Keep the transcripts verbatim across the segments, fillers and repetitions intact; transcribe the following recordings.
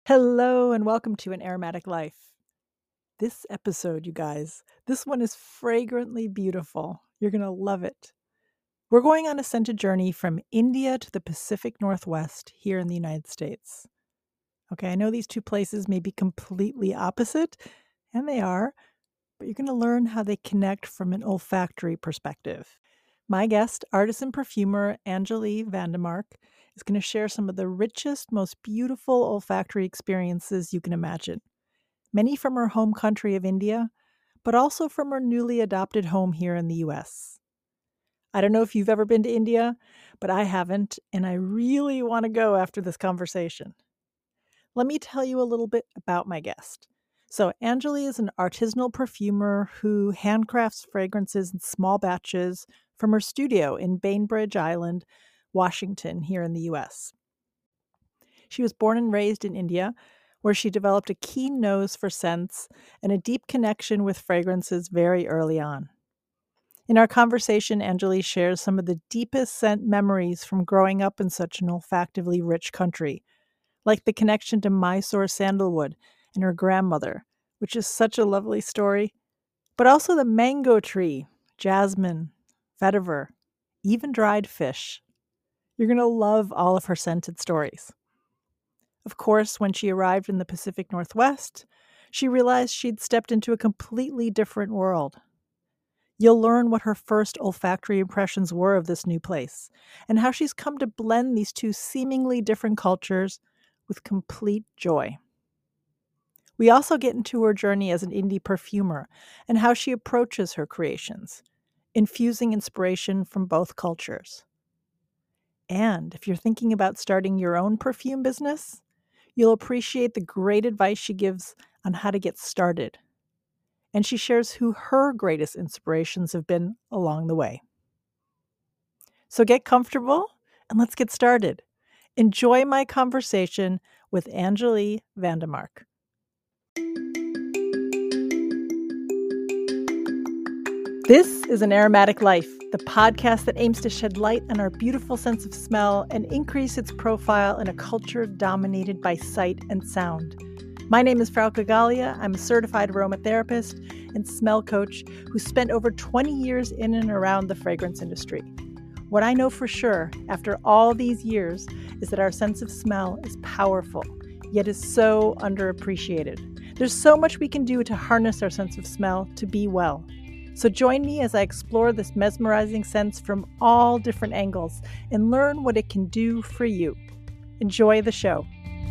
Hello and welcome to An Aromatic Life. This episode, you guys, this one is fragrantly beautiful. You're going to love it. We're going on a scented journey from India to the Pacific Northwest here in the United States. Okay, I know these two places may be completely opposite, and they are, but you're going to learn how they connect from an olfactory perspective. My guest, artisan perfumer Anjali Vandemark, is going to share some of the richest, most beautiful olfactory experiences you can imagine. Many from her home country of India, but also from her newly adopted home here in the U S. I don't know if you've ever been to India, but I haven't, and I really want to go after this conversation. Let me tell you a little bit about my guest. So, Anjali is an artisanal perfumer who handcrafts fragrances in small batches from her studio in Bainbridge Island, Washington, here in the U S. She was born and raised in India, where she developed a keen nose for scents and a deep connection with fragrances very early on. In our conversation, Anjali shares some of the deepest scent memories from growing up in such an olfactively rich country, like the connection to Mysore sandalwood and her grandmother, which is such a lovely story, but also the mango tree, jasmine, vetiver, even dried fish. You're going to love all of her scented stories. Of course, when she arrived in the Pacific Northwest, she realized she'd stepped into a completely different world. You'll learn what her first olfactory impressions were of this new place, and how she's come to blend these two seemingly different cultures with complete joy. We also get into her journey as an indie perfumer and how she approaches her creations, infusing inspiration from both cultures. And if you're thinking about starting your own perfume business, you'll appreciate the great advice she gives on how to get started. And she shares who her greatest inspirations have been along the way. So get comfortable and let's get started. Enjoy my conversation with Anjali Vandemark. This is An Aromatic Life, the podcast that aims to shed light on our beautiful sense of smell and increase its profile in a culture dominated by sight and sound. My name is Frauke Gallia. I'm a certified aromatherapist and smell coach who spent over twenty years in and around the fragrance industry. What I know for sure after all these years is that our sense of smell is powerful, yet is so underappreciated. There's so much we can do to harness our sense of smell to be well. So join me as I explore this mesmerizing sense from all different angles and learn what it can do for you. Enjoy the show.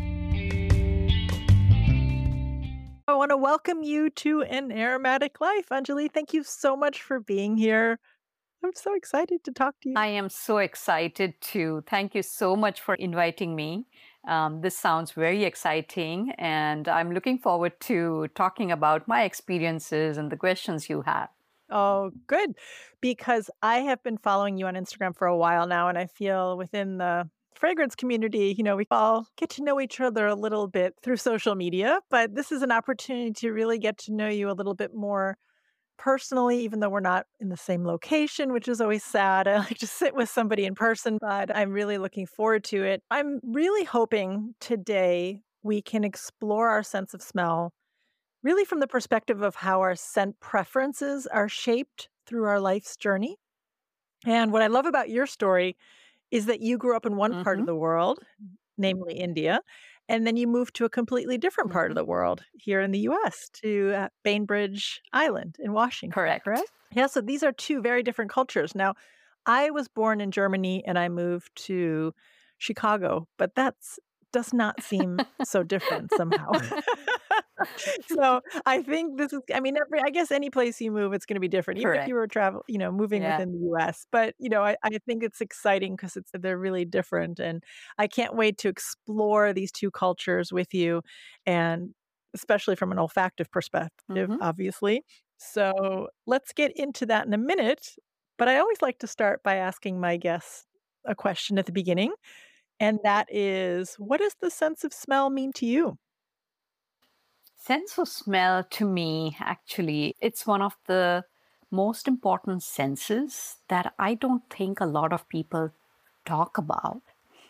I want to welcome you to An Aromatic Life. Anjali, thank you so much for being here. I'm so excited to talk to you. I am so excited too. Thank you so much for inviting me. Um, this sounds very exciting, and I'm looking forward to talking about my experiences and the questions you have. Oh, good. Because I have been following you on Instagram for a while now, and I feel within the fragrance community, you know, we all get to know each other a little bit through social media, but this is an opportunity to really get to know you a little bit more personally, even though we're not in the same location, which is always sad. I like to sit with somebody in person, but I'm really looking forward to it. I'm really hoping today we can explore our sense of smell really from the perspective of how our scent preferences are shaped through our life's journey. And what I love about your story is that you grew up in one part Mm-hmm. of the world, namely India, and then you moved to a completely different part of Mm-hmm. the world here in the U S to uh, Bainbridge Island in Washington, correct? Correct. Yeah, so these are two very different cultures. Now, I was born in Germany and I moved to Chicago, but that's does not seem so different somehow. So I think this is, I mean, every, I guess any place you move, it's going to be different, even if you Correct. were travel, you know, moving Yeah. within the U S. But, you know, I, I think it's exciting because it's, they're really different. And I can't wait to explore these two cultures with you. And especially from an olfactive perspective, Mm-hmm. obviously. So let's get into that in a minute. But I always like to start by asking my guests a question at the beginning. And that is, what does the sense of smell mean to you? Sense of smell to me, actually, it's one of the most important senses that I don't think a lot of people talk about.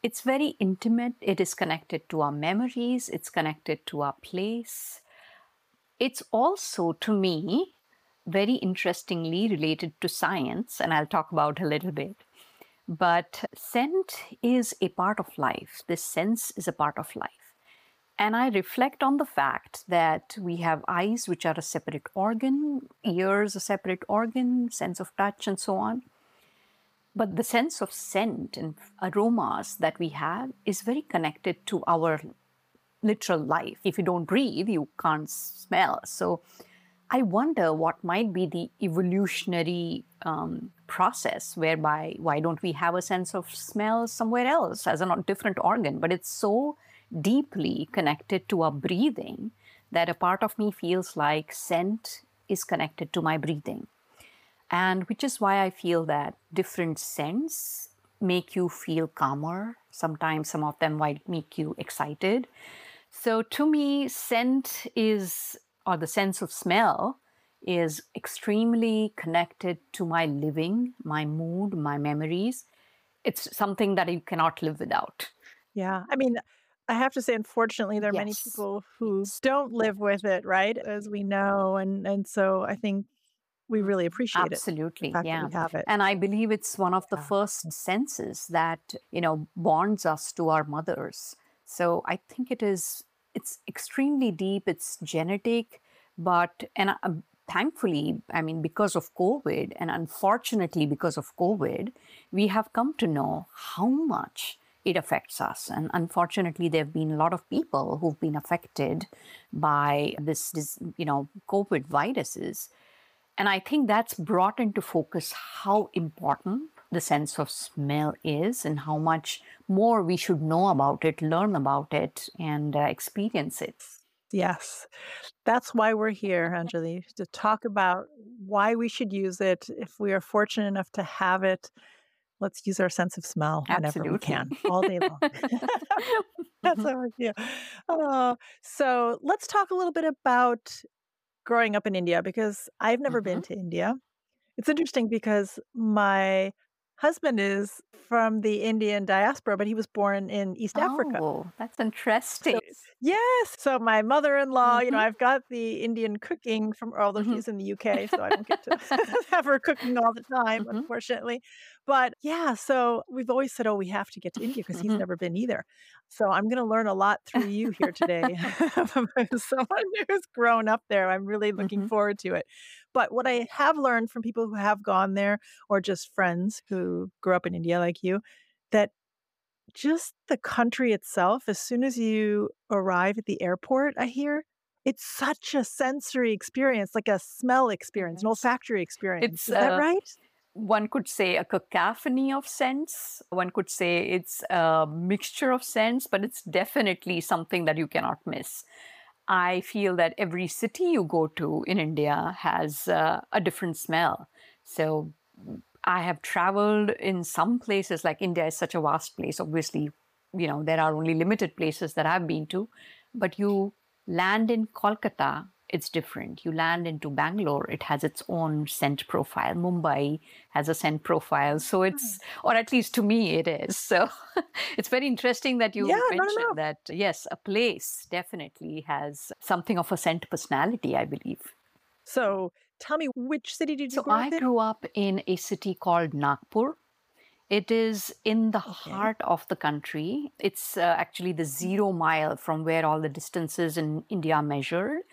It's very intimate. It is connected to our memories, it's connected to our place. It's also, to me, very interestingly related to science, and I'll talk about a little bit. But scent is a part of life. This sense is a part of life. And I reflect on the fact that we have eyes, which are a separate organ, ears, a separate organ, sense of touch, and so on. But the sense of scent and aromas that we have is very connected to our literal life. If you don't breathe, you can't smell. So I wonder what might be the evolutionary um, process whereby why don't we have a sense of smell somewhere else as a different organ, but it's so deeply connected to our breathing that a part of me feels like scent is connected to my breathing. And which is why I feel that different scents make you feel calmer. Sometimes some of them might make you excited. So to me, scent is, or the sense of smell, is extremely connected to my living, my mood, my memories. It's something that you cannot live without. Yeah. I mean, I have to say, unfortunately, there are many Yes. people who Yes. don't live with it, right? As we know. And and so I think we really Mhm. appreciate it, the Absolutely. fact that Yeah. we have it. And I believe it's one of the Yeah. first senses that, you know, bonds us to our mothers. So I think it is, it's extremely deep, it's genetic, but, and uh, thankfully, I mean, because of COVID, and unfortunately because of COVID, we have come to know how much it affects us. And unfortunately, there have been a lot of people who've been affected by this, this you know, COVID viruses. And I think that's brought into focus how important the sense of smell is and how much more we should know about it, learn about it, and uh, experience it. Yes. That's why we're here, Anjali, to talk about why we should use it. If we are fortunate enough to have it, let's use our sense of smell whenever we Absolutely. can, all day long. That's how I feel. Oh, so let's talk a little bit about growing up in India because I've never been Mhm. to India. It's interesting because my husband is from the Indian diaspora, but he was born in East Africa. Oh, that's So interesting. yes, so my mother-in-law, you know, Mhm. I've got the Indian cooking from although Mhm. she's in the U K, so I don't get to have her cooking all the time, Mhm. unfortunately. But yeah, so we've always said, "Oh, we have to get to India because he's Mhm. never been either." So I'm gonna learn a lot through you here today from someone who's grown up there. I'm really looking Mhm. forward to it. But what I have learned from people who have gone there or just friends who grew up in India like you, that just the country itself, as soon as you arrive at the airport, I hear, it's such a sensory experience, like a smell experience, an Yes. olfactory experience. It's Is that uh, right? one could say a cacophony of scents. One could say it's a mixture of scents, but it's definitely something that you cannot miss. I feel that every city you go to in India has uh, a different smell. So I have traveled in some places, like India is such a vast place. Obviously, you know, there are only limited places that I've been to, but you land in Kolkata, it's different. You land into Bangalore, it has its own scent profile. Mumbai has a scent profile. So Ah. it's, or at least to me, it is. So it's very interesting that Yeah, you no, no, mentioned no. that, yes, a place definitely has something of a scent personality, I believe. So tell me, which city did you So grow I up in? grew up in a city called Nagpur. It is in the Okay. heart of the country. It's uh, actually the zero mile from where all the distances in India are measured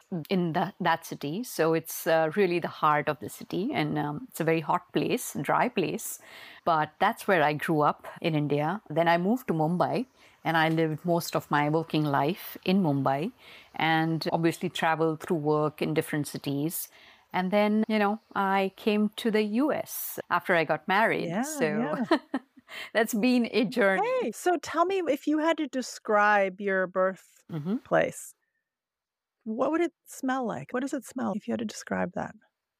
in the, that city. So it's uh, really the heart of the city. And um, it's a very hot place, dry place. But that's where I grew up in India. Then I moved to Mumbai and I lived most of my working life in Mumbai and obviously traveled through work in different cities. And then, you know, I came to the U S after I got married. Yeah, So yeah. that's been a journey. Okay. So tell me if you had to describe your Mhm. birthplace, what would it smell like? What does it smell if you had to describe that?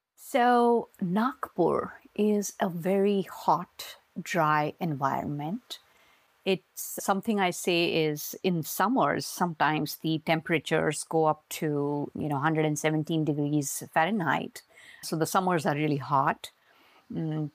So, Nagpur is a very hot, dry environment. It's something I say is in summers, sometimes the temperatures go up to, you know, one hundred seventeen degrees Fahrenheit. So the summers are really hot. Mm,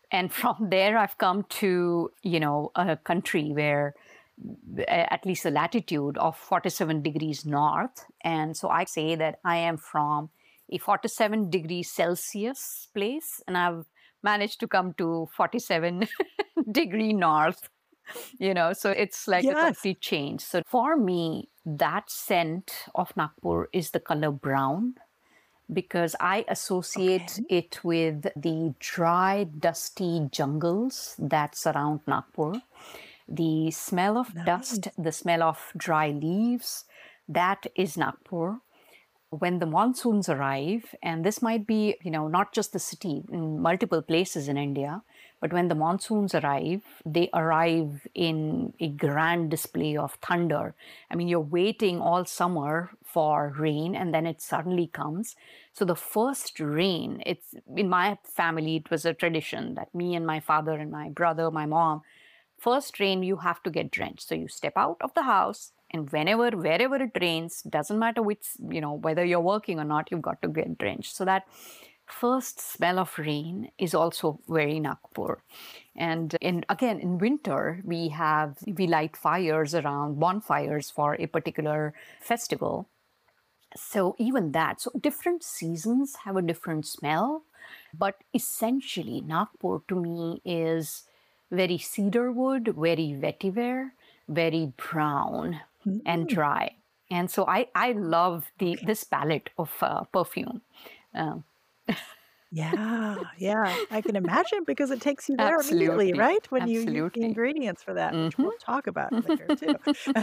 And from there, I've come to, you know, a country where a- at least the latitude of forty-seven degrees north. And so I say that I am from a forty-seven degrees Celsius place, and I've managed to come to forty-seven degree north, you know, so it's like a Yes. complete change. So for me, that scent of Nagpur is the color brown because I associate Okay. it with the dry, dusty jungles that surround Nagpur. The smell of dust, Nice. the smell of dry leaves, that is Nagpur. When the monsoons arrive, and this might be, you know, not just the city, in multiple places in India, but when the monsoons arrive, they arrive in a grand display of thunder. I mean, you're waiting all summer for rain, and then it suddenly comes. So the first rain, it's in my family, it was a tradition that me and my father and my brother, my mom, first rain, you have to get drenched. So you step out of the house, and whenever, wherever it rains, doesn't matter which, you know, whether you're working or not, you've got to get drenched. So that first smell of rain is also very Nagpur. And in, again, in winter, we have, we light fires around bonfires for a particular festival. So even that, so different seasons have a different smell, but essentially Nagpur to me is very cedarwood, very vetiver, very brown and Mm, dry. And so I, I love the okay. this palette of uh, perfume. Um, Yeah, yeah. I can imagine because it takes you there immediately, absolutely, right? When you use the absolutely. ingredients for that, which Hmm. we'll talk about later too.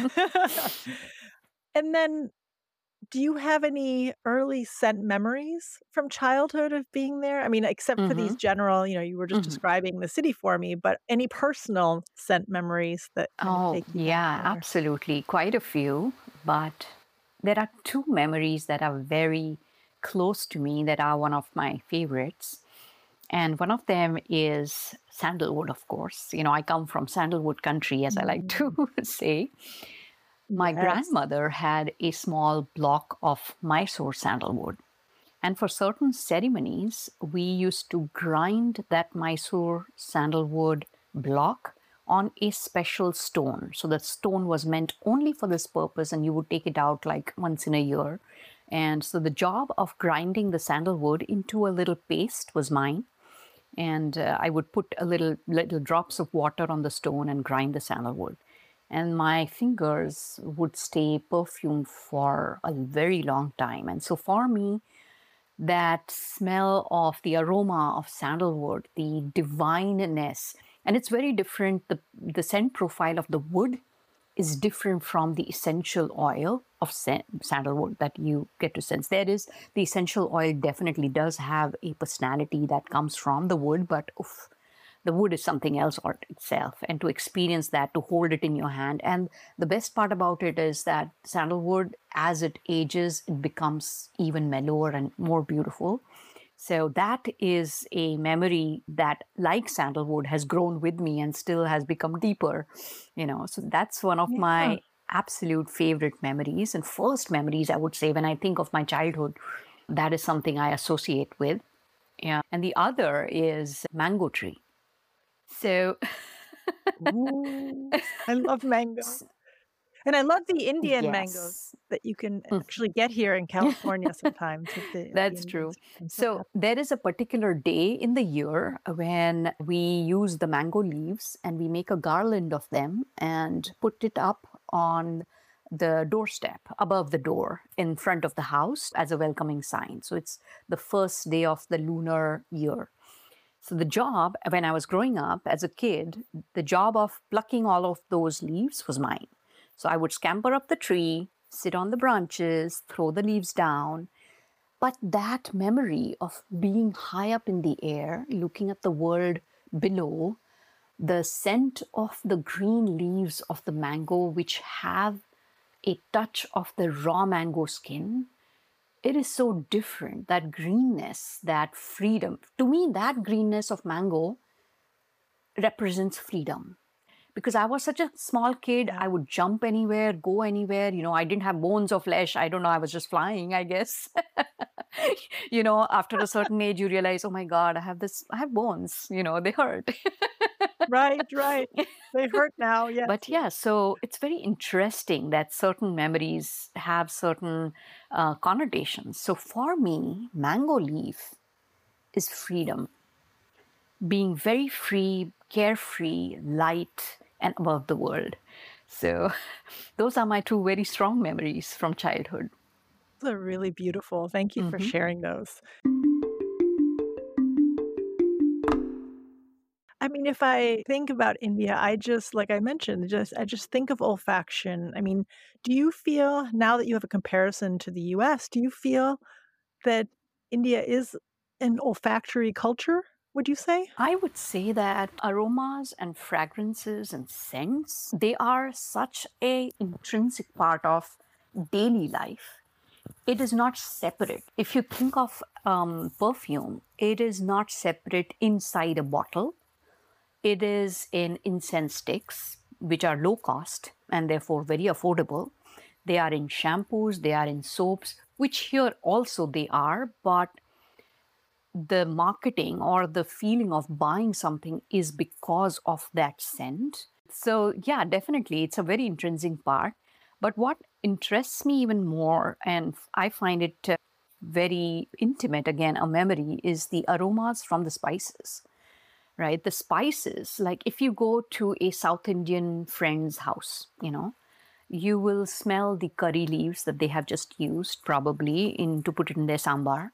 And then do you have any early scent memories from childhood of being there? I mean, except for these Hmm. general, you know, you were just Hmm. describing the city for me, but any personal scent memories that kind of Oh, take you back yeah, there? absolutely. Quite a few. But there are two memories that are very close to me that are one of my favorites. And one of them is sandalwood, of course. You know, I come from sandalwood country, as I like Mm, to say. My yes. grandmother had a small block of Mysore sandalwood. And for certain ceremonies, we used to grind that Mysore sandalwood block on a special stone. So the stone was meant only for this purpose, and you would take it out like once in a year. And so the job of grinding the sandalwood into a little paste was mine. And uh, I would put a little little drops of water on the stone and grind the sandalwood. And my fingers would stay perfumed for a very long time. And so for me, that smell of the aroma of sandalwood, the divineness, and it's very different. The, the scent profile of the wood is different from the essential oil of sa- sandalwood that you get to sense. There is the essential oil definitely does have a personality that comes from the wood, but oof, the wood is something else or itself. And to experience that, to hold it in your hand. And the best part about it is that sandalwood, as it ages, it becomes even mellower and more beautiful. So that is a memory that, like sandalwood, has grown with me and still has become deeper. You know, so that's one of Yeah. my absolute favorite memories and first memories, I would say, when I think of my childhood. That is something I associate with. Yeah. And the other is mango tree. So, Ooh, I love mango. And I love the Indian mangoes yes. that you can actually get here in California sometimes if the if the That's Indian true. season. So So happy. there is a particular day in the year when we use the mango leaves and we make a garland of them and put it up on the doorstep above the door in front of the house as a welcoming sign. So it's the first day of the lunar year. So the job, when I was growing up as a kid, the job of plucking all of those leaves was mine. So I would scamper up the tree, sit on the branches, throw the leaves down. But that memory of being high up in the air, looking at the world below, the scent of the green leaves of the mango, which have a touch of the raw mango skin, it is so different. That greenness, that freedom. To me, that greenness of mango represents freedom. Because I was such a small kid, Yeah. I would jump anywhere, go anywhere. You know, I didn't have bones or flesh. I don't know. I was just flying, I guess. You know, after a certain age, you realize, oh my God, I have this, I have bones, you know, they hurt. Right, right. They hurt now. Yes, But yes. yeah, so it's very interesting that certain memories have certain uh, connotations. So for me, mango leaf is freedom, being very free, carefree, light, and above the world. So those are my two very strong memories from childhood. Those are really beautiful. Thank you for Hmm. sharing those. I mean, if I think about India, I just like I mentioned, just I just think of olfaction. I mean, do you feel now that you have a comparison to the U S, do you feel that India is an olfactory culture, would you say? I would say that aromas and fragrances and scents, they are such a intrinsic part of daily life. It is not separate. If you think of um, perfume, it is not separate inside a bottle. It is in incense sticks, which are low cost and therefore very affordable. They are in shampoos, they are in soaps, which here also they are, but the marketing or the feeling of buying something is because of that scent. So, yeah, definitely, it's a very intrinsic part. But what interests me even more, and I find it uh, very intimate, again, a memory, is the aromas from the spices, right? The spices, like if you go to a South Indian friend's house, you know, you will smell the curry leaves that they have just used probably in to put it in their sambar.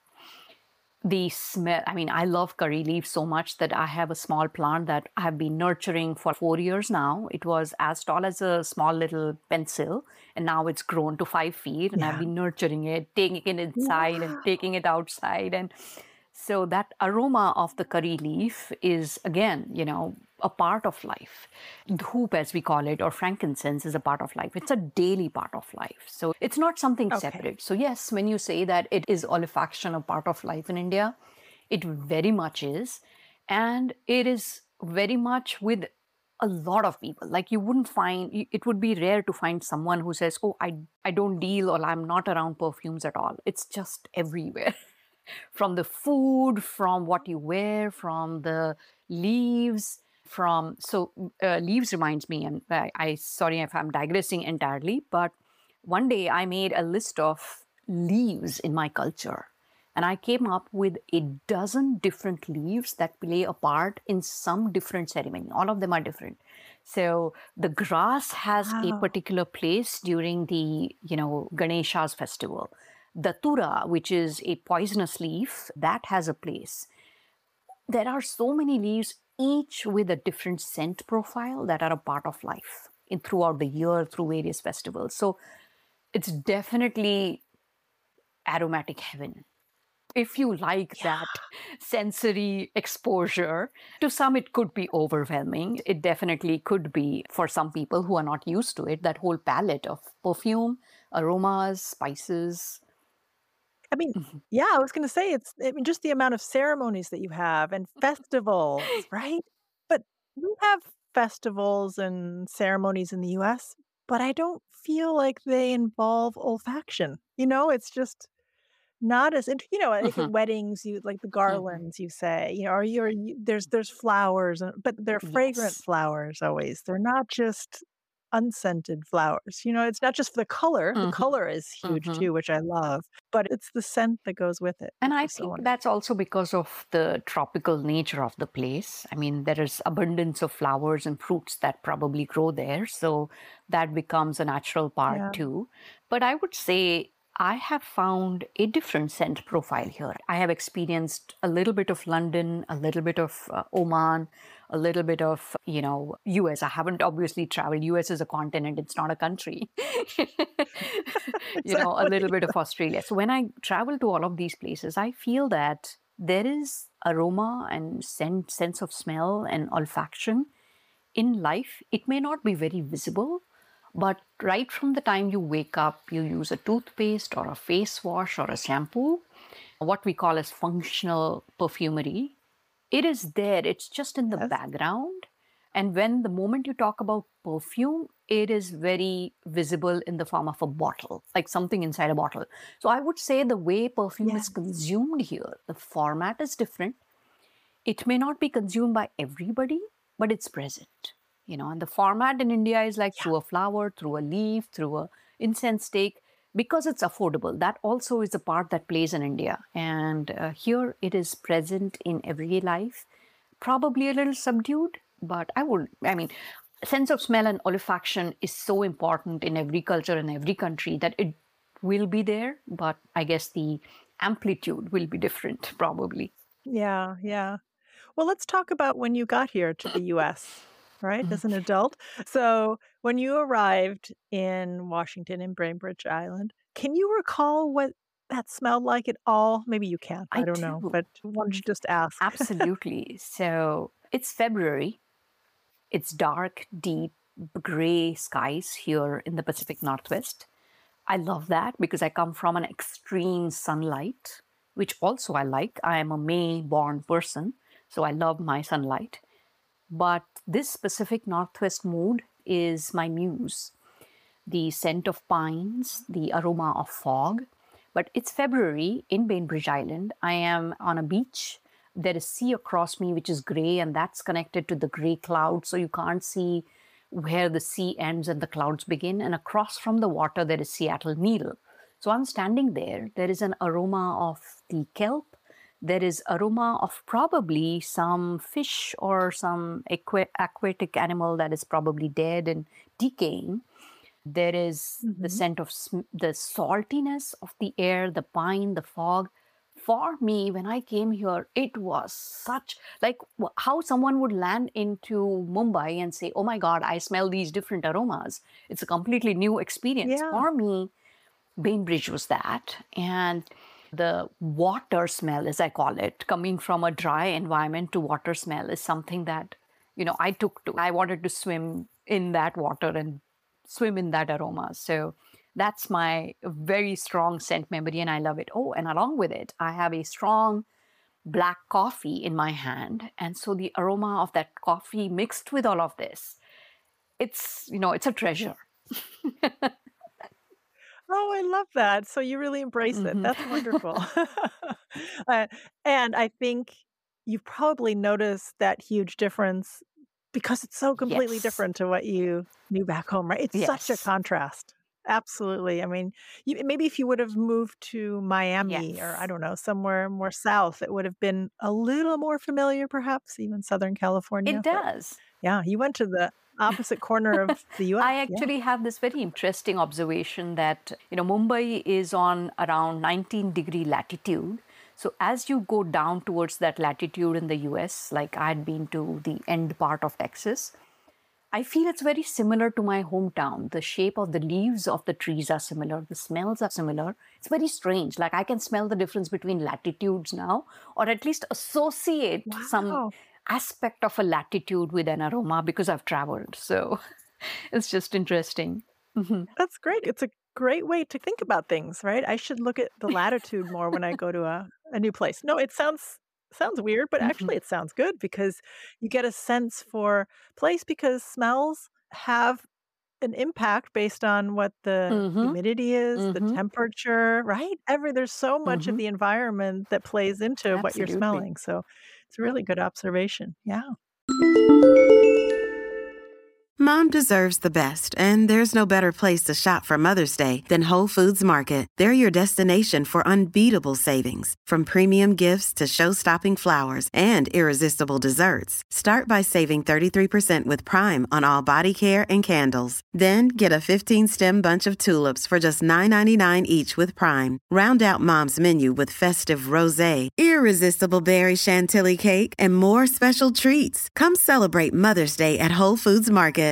The smell, I mean, I love curry leaves so much that I have a small plant that I have been nurturing for four years now. It was as tall as a small little pencil, and now it's grown to five feet. And I've Yeah. been nurturing it, taking it inside and Wow. taking it outside. And so that aroma of the curry leaf is, again, you know, a part of life. Dhoop, as we call it, or frankincense, is a part of life. It's a daily part of life. So it's not something Okay. separate. So, yes, when you say that it is olfaction a part of life in India, it very much is. And it is very much with a lot of people. Like you wouldn't find, it would be rare to find someone who says, oh, I, I don't deal or I'm not around perfumes at all. It's just everywhere. From the food, from what you wear, from the leaves, from so uh, leaves reminds me, and I, I sorry if I'm digressing entirely, but one day I made a list of leaves in my culture, and I came up with a dozen different leaves that play a part in some different ceremony. All of them are different. So the grass has a Wow. particular place during the, you know, Ganesha's festival. Datura, which is a poisonous leaf, that has a place. There are so many leaves, each with a different scent profile that are a part of life in throughout the year through various festivals. So it's definitely aromatic heaven. If you like Yeah. that sensory exposure, to some it could be overwhelming. It definitely could be for some people who are not used to it, that whole palette of perfume, aromas, spices. I mean, yeah, I was gonna say it's I mean, just the amount of ceremonies that you have and festivals, right? But we have festivals and ceremonies in the U S, but I don't feel like they involve olfaction. You know, it's just not as int you know, like at Mhm, weddings, you like the mhm. garlands, you say, you know, or you're you there's there's flowers, and but they're fragrant Yes. flowers always. They're not just unscented flowers, you know, it's not just the color. The Mhm, color is huge mhm. too, which I love, but it's the scent that goes with it, And which I is so think wonderful. that's also because of the tropical nature of the place. I mean, there is abundance of flowers and fruits that probably grow there. So that becomes a natural part Yeah. too. But I would say I have found a different scent profile here. I have experienced a little bit of London, a little bit of uh, Oman, a little bit of, you know, U S. I haven't obviously traveled. U S is a continent, it's not a country. You know, a little Exactly. bit of Australia. So when I travel to all of these places, I feel that there is aroma and scent, sense of smell and olfaction in life. It may not be very visible, but right from the time you wake up, you use a toothpaste or a face wash or a shampoo, what we call as functional perfumery. It is there, it's just in the Yes. background. And when the moment you talk about perfume, it is very visible in the form of a bottle, like something inside a bottle. So I would say the way perfume is Yes. consumed here, the format is different. It may not be consumed by everybody, but it's present. You know, and the format in India is like Yeah. through a flower, through a leaf, through a incense stick, because it's affordable. That also is the part that plays in India. And uh, here it is present in everyday life, probably a little subdued, but I would, I mean, sense of smell and olfaction is so important in every culture and every country that it will be there, but I guess the amplitude will be different, probably. Yeah, yeah. Well, let's talk about when you got here to the U S, right, Mm. as an adult. So, when you arrived in Washington in Bainbridge Island, can you recall what that smelled like at all? Maybe you can't, I I don't know, do. but why don't you just ask? Absolutely. So it's February. It's dark, deep, gray skies here in the Pacific Northwest. I love that because I come from an extreme sunlight, which also I like. I am a May born person, so I love my sunlight. But this Pacific Northwest mood is my muse, the scent of pines, the aroma of fog. But it's February in Bainbridge Island. I am on a beach. There is sea across me, which is gray, and that's connected to the gray cloud. So you can't see where the sea ends and the clouds begin. And across from the water, there is Seattle Needle. So I'm standing there. There is an aroma of the kelp. There is aroma of probably some fish or some aqua- aquatic animal that is probably dead and decaying. There is the Mhm. scent of sm- the saltiness of the air, the pine, the fog. For me, when I came here, it was such like w- how someone would land into Mumbai and say, "Oh my God, I smell these different aromas." It's a completely new experience. Yeah. For me, Bainbridge was that. And the water smell, as I call it, coming from a dry environment to water smell is something that, you know, I took to. I wanted to swim in that water and swim in that aroma. So that's my very strong scent memory, and I love it. Oh, and along with it, I have a strong black coffee in my hand. And so the aroma of that coffee mixed with all of this, it's, you know, it's a treasure. Oh, I love that. So you really embrace it. Mhm. That's wonderful. Uh, and I think you've probably noticed that huge difference because it's so completely Yes. different to what you knew back home, right? It's such a Yes. contrast. Absolutely. I mean, you, maybe if you would have moved to Miami or I Yes. don't know, somewhere more south, it would have been a little more familiar, perhaps, even Southern It California. But does. yeah, you went to the opposite corner of the U S. I Yeah. actually have this very interesting observation that, you know, Mumbai is on around nineteen degree latitude. So as you go down towards that latitude in the U S, like I had been to the end part of Texas, I feel it's very similar to my hometown. The shape of the leaves of the trees are similar, the smells are similar. It's very strange. Like I can smell the difference between latitudes now, or at least associate some Wow. aspect of a latitude with an aroma because I've traveled. So it's just interesting. Mhm. That's great. It's a great way to think about things, right? I should look at the latitude more when I go to a a new place. No, it sounds sounds weird, but Mhm. actually it sounds good because you get a sense for place because smells have an impact based on what the Mhm. humidity is, the Mhm. temperature, right? Every there's so much of Mhm. the environment that plays into what you're Absolutely. smelling. So it's a really good observation. Yeah. Mom deserves the best, and there's no better place to shop for Mother's Day than Whole Foods Market. They're your destination for unbeatable savings, from premium gifts to show-stopping flowers and irresistible desserts. Start by saving thirty-three percent with Prime on all body care and candles. Then get a fifteen-stem bunch of tulips for just nine ninety-nine each with Prime. Round out Mom's menu with festive rosé, irresistible berry chantilly cake, and more special treats. Come celebrate Mother's Day at Whole Foods Market.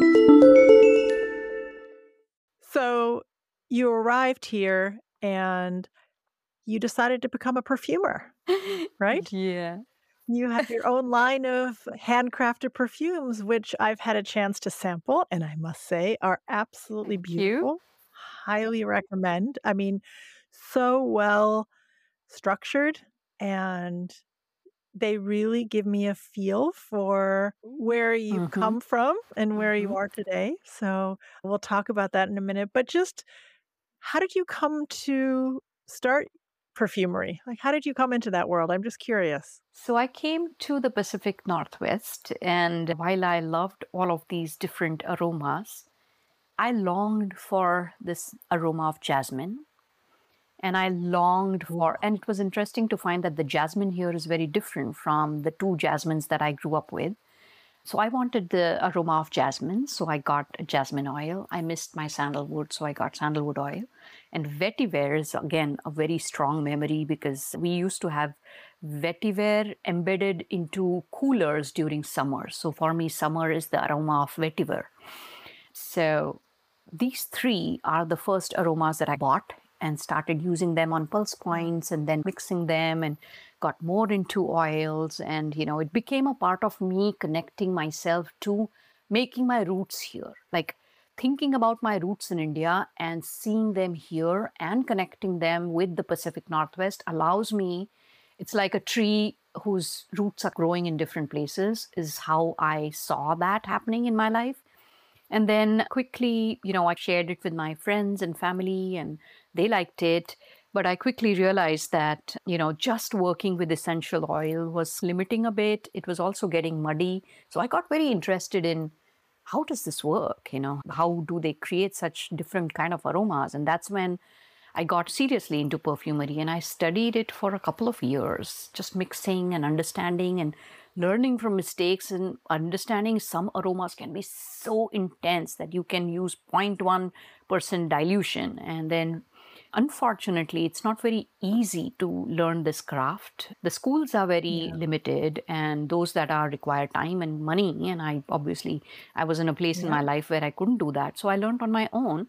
So you arrived here and you decided to become a perfumer, right? Yeah. You have your own line of handcrafted perfumes, which I've had a chance to sample, and I must say are absolutely Thank you. beautiful. Highly recommend. I mean, so well structured, and they really give me a feel for where you've Mm-hmm. come from and where Mm-hmm. you are today. So we'll talk about that in a minute. But just how did you come to start perfumery? Like, how did you come into that world? I'm just curious. So I came to the Pacific Northwest, and while I loved all of these different aromas, I longed for this aroma of jasmine. And I longed Ooh. for, and it was interesting to find that the jasmine here is very different from the two jasmines that I grew up with. So I wanted the aroma of jasmine, so I got a jasmine oil. I missed my sandalwood, so I got sandalwood oil. And vetiver is again a very strong memory because we used to have vetiver embedded into coolers during summer. So for me, summer is the aroma of vetiver. So these three are the first aromas that I bought and started using them on pulse points and then mixing them and got more into oils. And, you know, it became a part of me connecting myself to making my roots here. Like thinking about my roots in India and seeing them here and connecting them with the Pacific Northwest allows me, it's like a tree whose roots are growing in different places, is how I saw that happening in my life. And then quickly, you know, I shared it with my friends and family and they liked it. But I quickly realized that, you know, just working with essential oil was limiting a bit. It was also getting muddy. So I got very interested in how does this work? You know, how do they create such different kind of aromas? And that's when I got seriously into perfumery and I studied it for a couple of years, just mixing and understanding and learning from mistakes and understanding some aromas can be so intense that you can use zero point one percent dilution. And then unfortunately, it's not very easy to learn this craft. The schools are very Yeah. limited and those that are require time and money. And I obviously, I was in a place in Yeah. my life where I couldn't do that. So I learned on my own.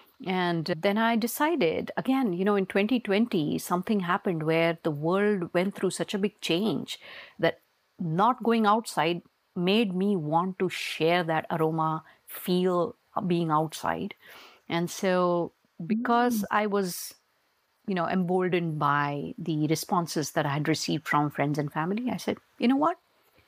And then I decided, again, you know, in twenty twenty, something happened where the world went through such a big change that not going outside made me want to share that aroma, feel being outside. And so, because Mm. I was, you know, emboldened by the responses that I had received from friends and family, I said, you know what?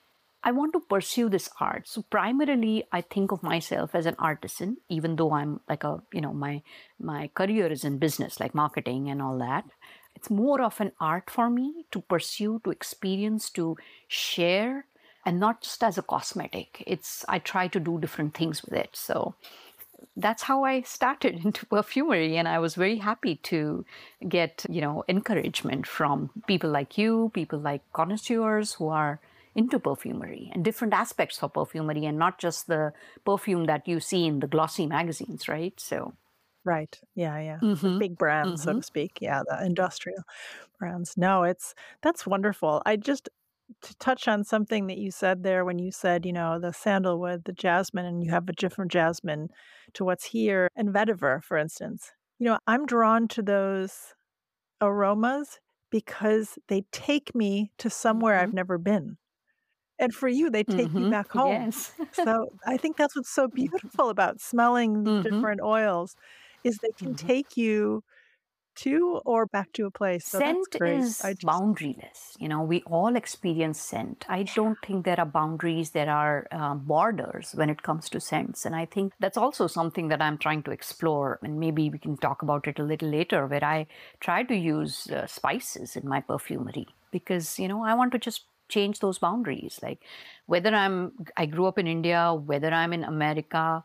I want to pursue this art. So primarily, I think of myself as an artisan, even though I'm like a, you know, my my career is in business, like marketing and all that. It's more of an art for me to pursue, to experience, to share, and not just as a cosmetic. It's I try to do different things with it. So that's how I started into perfumery. And I was very happy to get, you know, encouragement from people like you, people like connoisseurs who are into perfumery and different aspects of perfumery and not just the perfume that you see in the glossy magazines, right? So, Right. Yeah, yeah. The mm-hmm, big brands, so mm-hmm, to speak. Yeah, the industrial brands. No, it's that's wonderful. I just to touch on something that you said there when you said, you know, the sandalwood, the jasmine, and you have a different jasmine to what's here, and vetiver, for instance. You know, I'm drawn to those aromas because they take me to somewhere mm-hmm, I've never been. And for you, they take you mm-hmm. back home. Yes. So I think that's what's so beautiful about smelling these Mm-hmm, different oils is they can mm-hmm. take you to or back to a place. So that's Scent great. I is just boundaryless. You know, we all experience scent. I don't think there are boundaries, there are uh, borders when it comes to scents. And I think that's also something that I'm trying to explore. And maybe we can talk about it a little later, where I try to use uh, spices in my perfumery because, you know, I want to just change those boundaries. Like whether I'm, I grew up in India, whether I'm in America,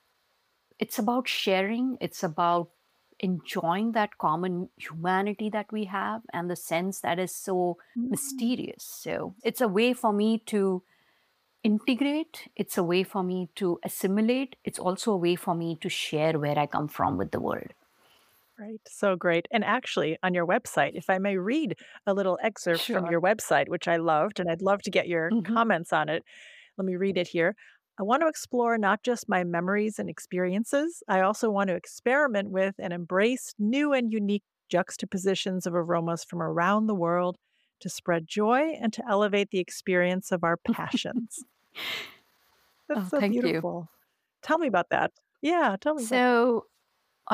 it's about sharing, it's about enjoying that common humanity that we have and the sense that is so Mm. mysterious. So it's a way for me to integrate, it's a way for me to assimilate, it's also a way for me to share where I come from with the world. Right. So great. And actually, on your website, if I may read a little excerpt from Sure. your website, which I loved, and I'd love to get your Hmm. comments on it. Let me read it here. I want to explore not just my memories and experiences, I also want to experiment with and embrace new and unique juxtapositions of aromas from around the world to spread joy and to elevate the experience of our passions. That's Oh, so thank you. beautiful. Tell me about that. Yeah, tell me about that. So,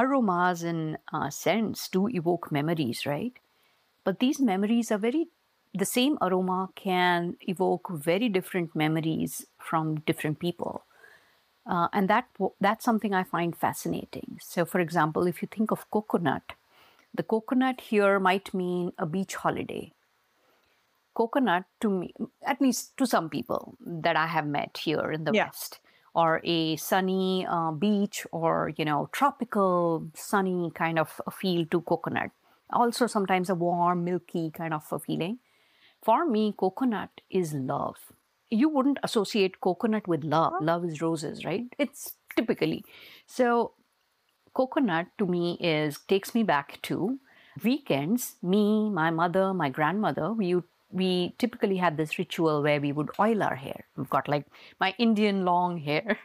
aromas and uh, scents do evoke memories, right? But these memories are very the same aroma can evoke very different memories from different people. Uh, and that that's something I find fascinating. So, for example, if you think of coconut, the coconut here might mean a beach holiday. Coconut to me, at least to some people that I have met here in the Yeah. West, or a sunny uh, beach, or, you know, tropical, sunny kind of a feel to coconut. Also, sometimes a warm, milky kind of a feeling. For me, coconut is love. You wouldn't associate coconut with love. Oh. Love is roses, right? It's typically. So coconut to me is takes me back to weekends. Me, my mother, my grandmother, we would- we typically had this ritual where we would oil our hair. We've got like my Indian long hair.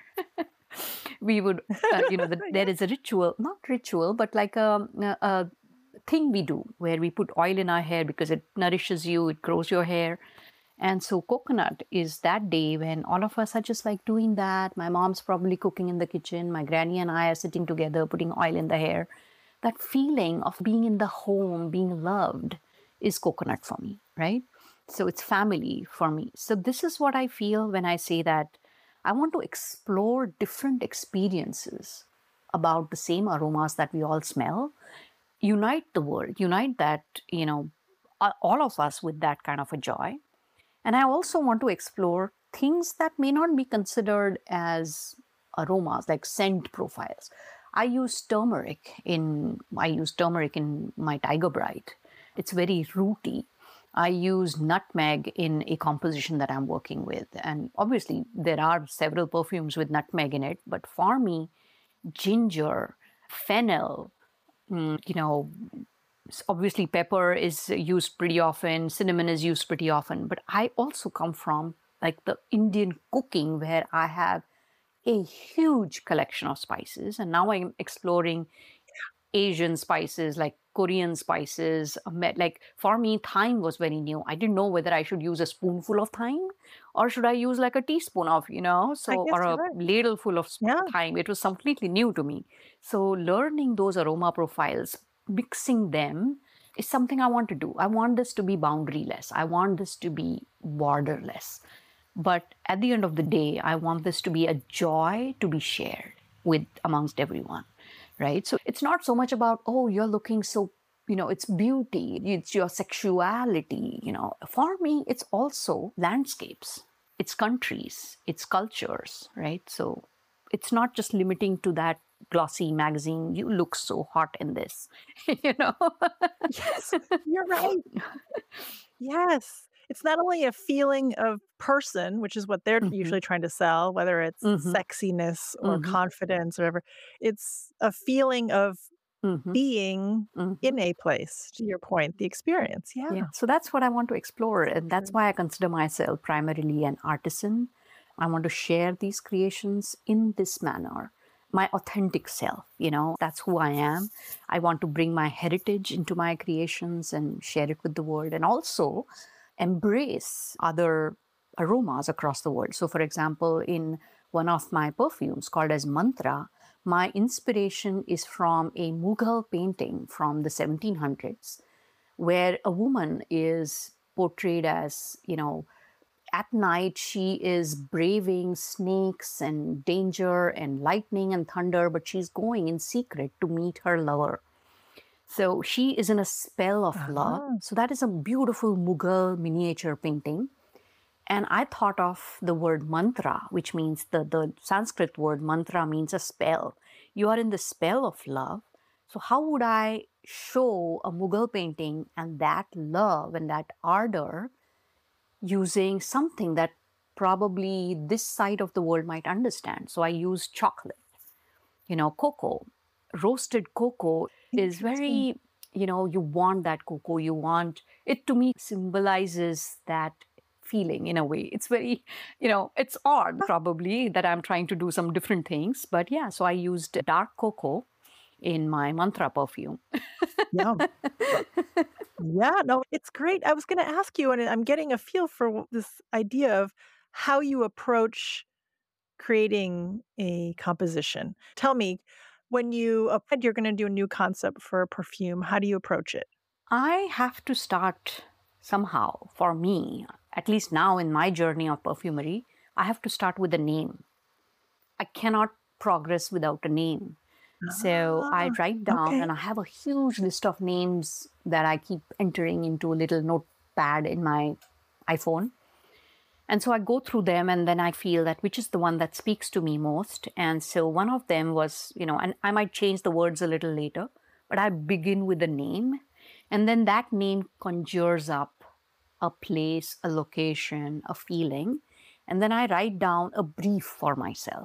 We would, uh, you know, the, there is a ritual, not ritual, but like a, a, a thing we do where we put oil in our hair because it nourishes you, it grows your hair. And so coconut is that day when all of us are just like doing that. My mom's probably cooking in the kitchen. My granny and I are sitting together, putting oil in the hair. That feeling of being in the home, being loved is coconut for me, right? So it's family for me. So this is what I feel when I say that I want to explore different experiences about the same aromas that we all smell, unite the world, unite that, you know, a- all of us with that kind of a joy. And I also want to explore things that may not be considered as aromas, like scent profiles. I use turmeric in I use turmeric in my Tiger Bright. It's very rooty. I use nutmeg in a composition that I'm working with. And obviously there are several perfumes with nutmeg in it, but for me, ginger, fennel, mm, you know, s- obviously pepper is used pretty often, cinnamon is used pretty often, but I also come from like the Indian cooking where I have a huge collection of spices, and now I'm exploring Asian spices like Korean spices. Ame- Like for me, thyme was very new. I didn't know whether I should use a spoonful of thyme or should I use like a teaspoon of, you know, I so guess or you're a right. ladle full of sp- Yeah. thyme. It was completely new to me. So learning those aroma profiles, mixing them is something I want to do. I want this to be boundaryless. I want this to be borderless. But at the end of the day, I want this to be a joy to be shared with amongst everyone, right? So it's not so much about, oh, you're looking so, you know, it's beauty, it's your sexuality, you know. For me, it's also landscapes, it's countries, it's cultures, right? So it's not just limiting to that glossy magazine, you look so hot in this, you know. Yes, you're right. Yes. It's not only a feeling of person, which is what they're Hmm. usually trying to sell, whether it's Hmm. sexiness or Hmm. confidence or whatever. It's a feeling of Hmm. being Hmm. in a place, to your point, the experience. Yeah. Yeah, so that's what I want to explore. And that's Great. why I consider myself primarily an artisan. I want to share these creations in this manner, my authentic self. You know, that's who I am. I want to bring my heritage into my creations and share it with the world, and also embrace other aromas across the world. So, for example, in one of my perfumes called as Mantra, my inspiration is from a Mughal painting from the seventeen hundreds where a woman is portrayed as, you know, at night she is braving snakes and danger and lightning and thunder, but she's going in secret to meet her lover. So she is in a spell of love. Ah, So that is a beautiful Mughal miniature painting. And I thought of the word mantra, which means the, the Sanskrit word mantra means a spell. You are in the spell of love. So, how would I show a Mughal painting and that love and that ardor using something that probably this side of the world might understand? So, I use chocolate, you know, cocoa. Roasted cocoa is interesting. very, you know, you want that cocoa, you want it to me symbolizes that feeling in a way. It's very, you know, it's odd probably that I'm trying to do some different things. But yeah, so I used dark cocoa in my mantra perfume. Yum. Yeah, no, it's great. I was gonna ask you, and I'm getting a feel for w this idea of how you approach creating a composition. Tell me, when you ap you're gonna do a new concept for a perfume, how do you approach it? I have to start somehow, for me, at least now in my journey of perfumery, I have to start with a name. I cannot progress without a name. So I Ah, write down, okay. and I have a huge list of names that I keep entering into a little notepad in my iPhone. And so I go through them, and then I feel that which is the one that speaks to me most. And so one of them was, you know, and I might change the words a little later, but I begin with a name. And then that name conjures up a place, a location, a feeling. And then I write down a brief for myself.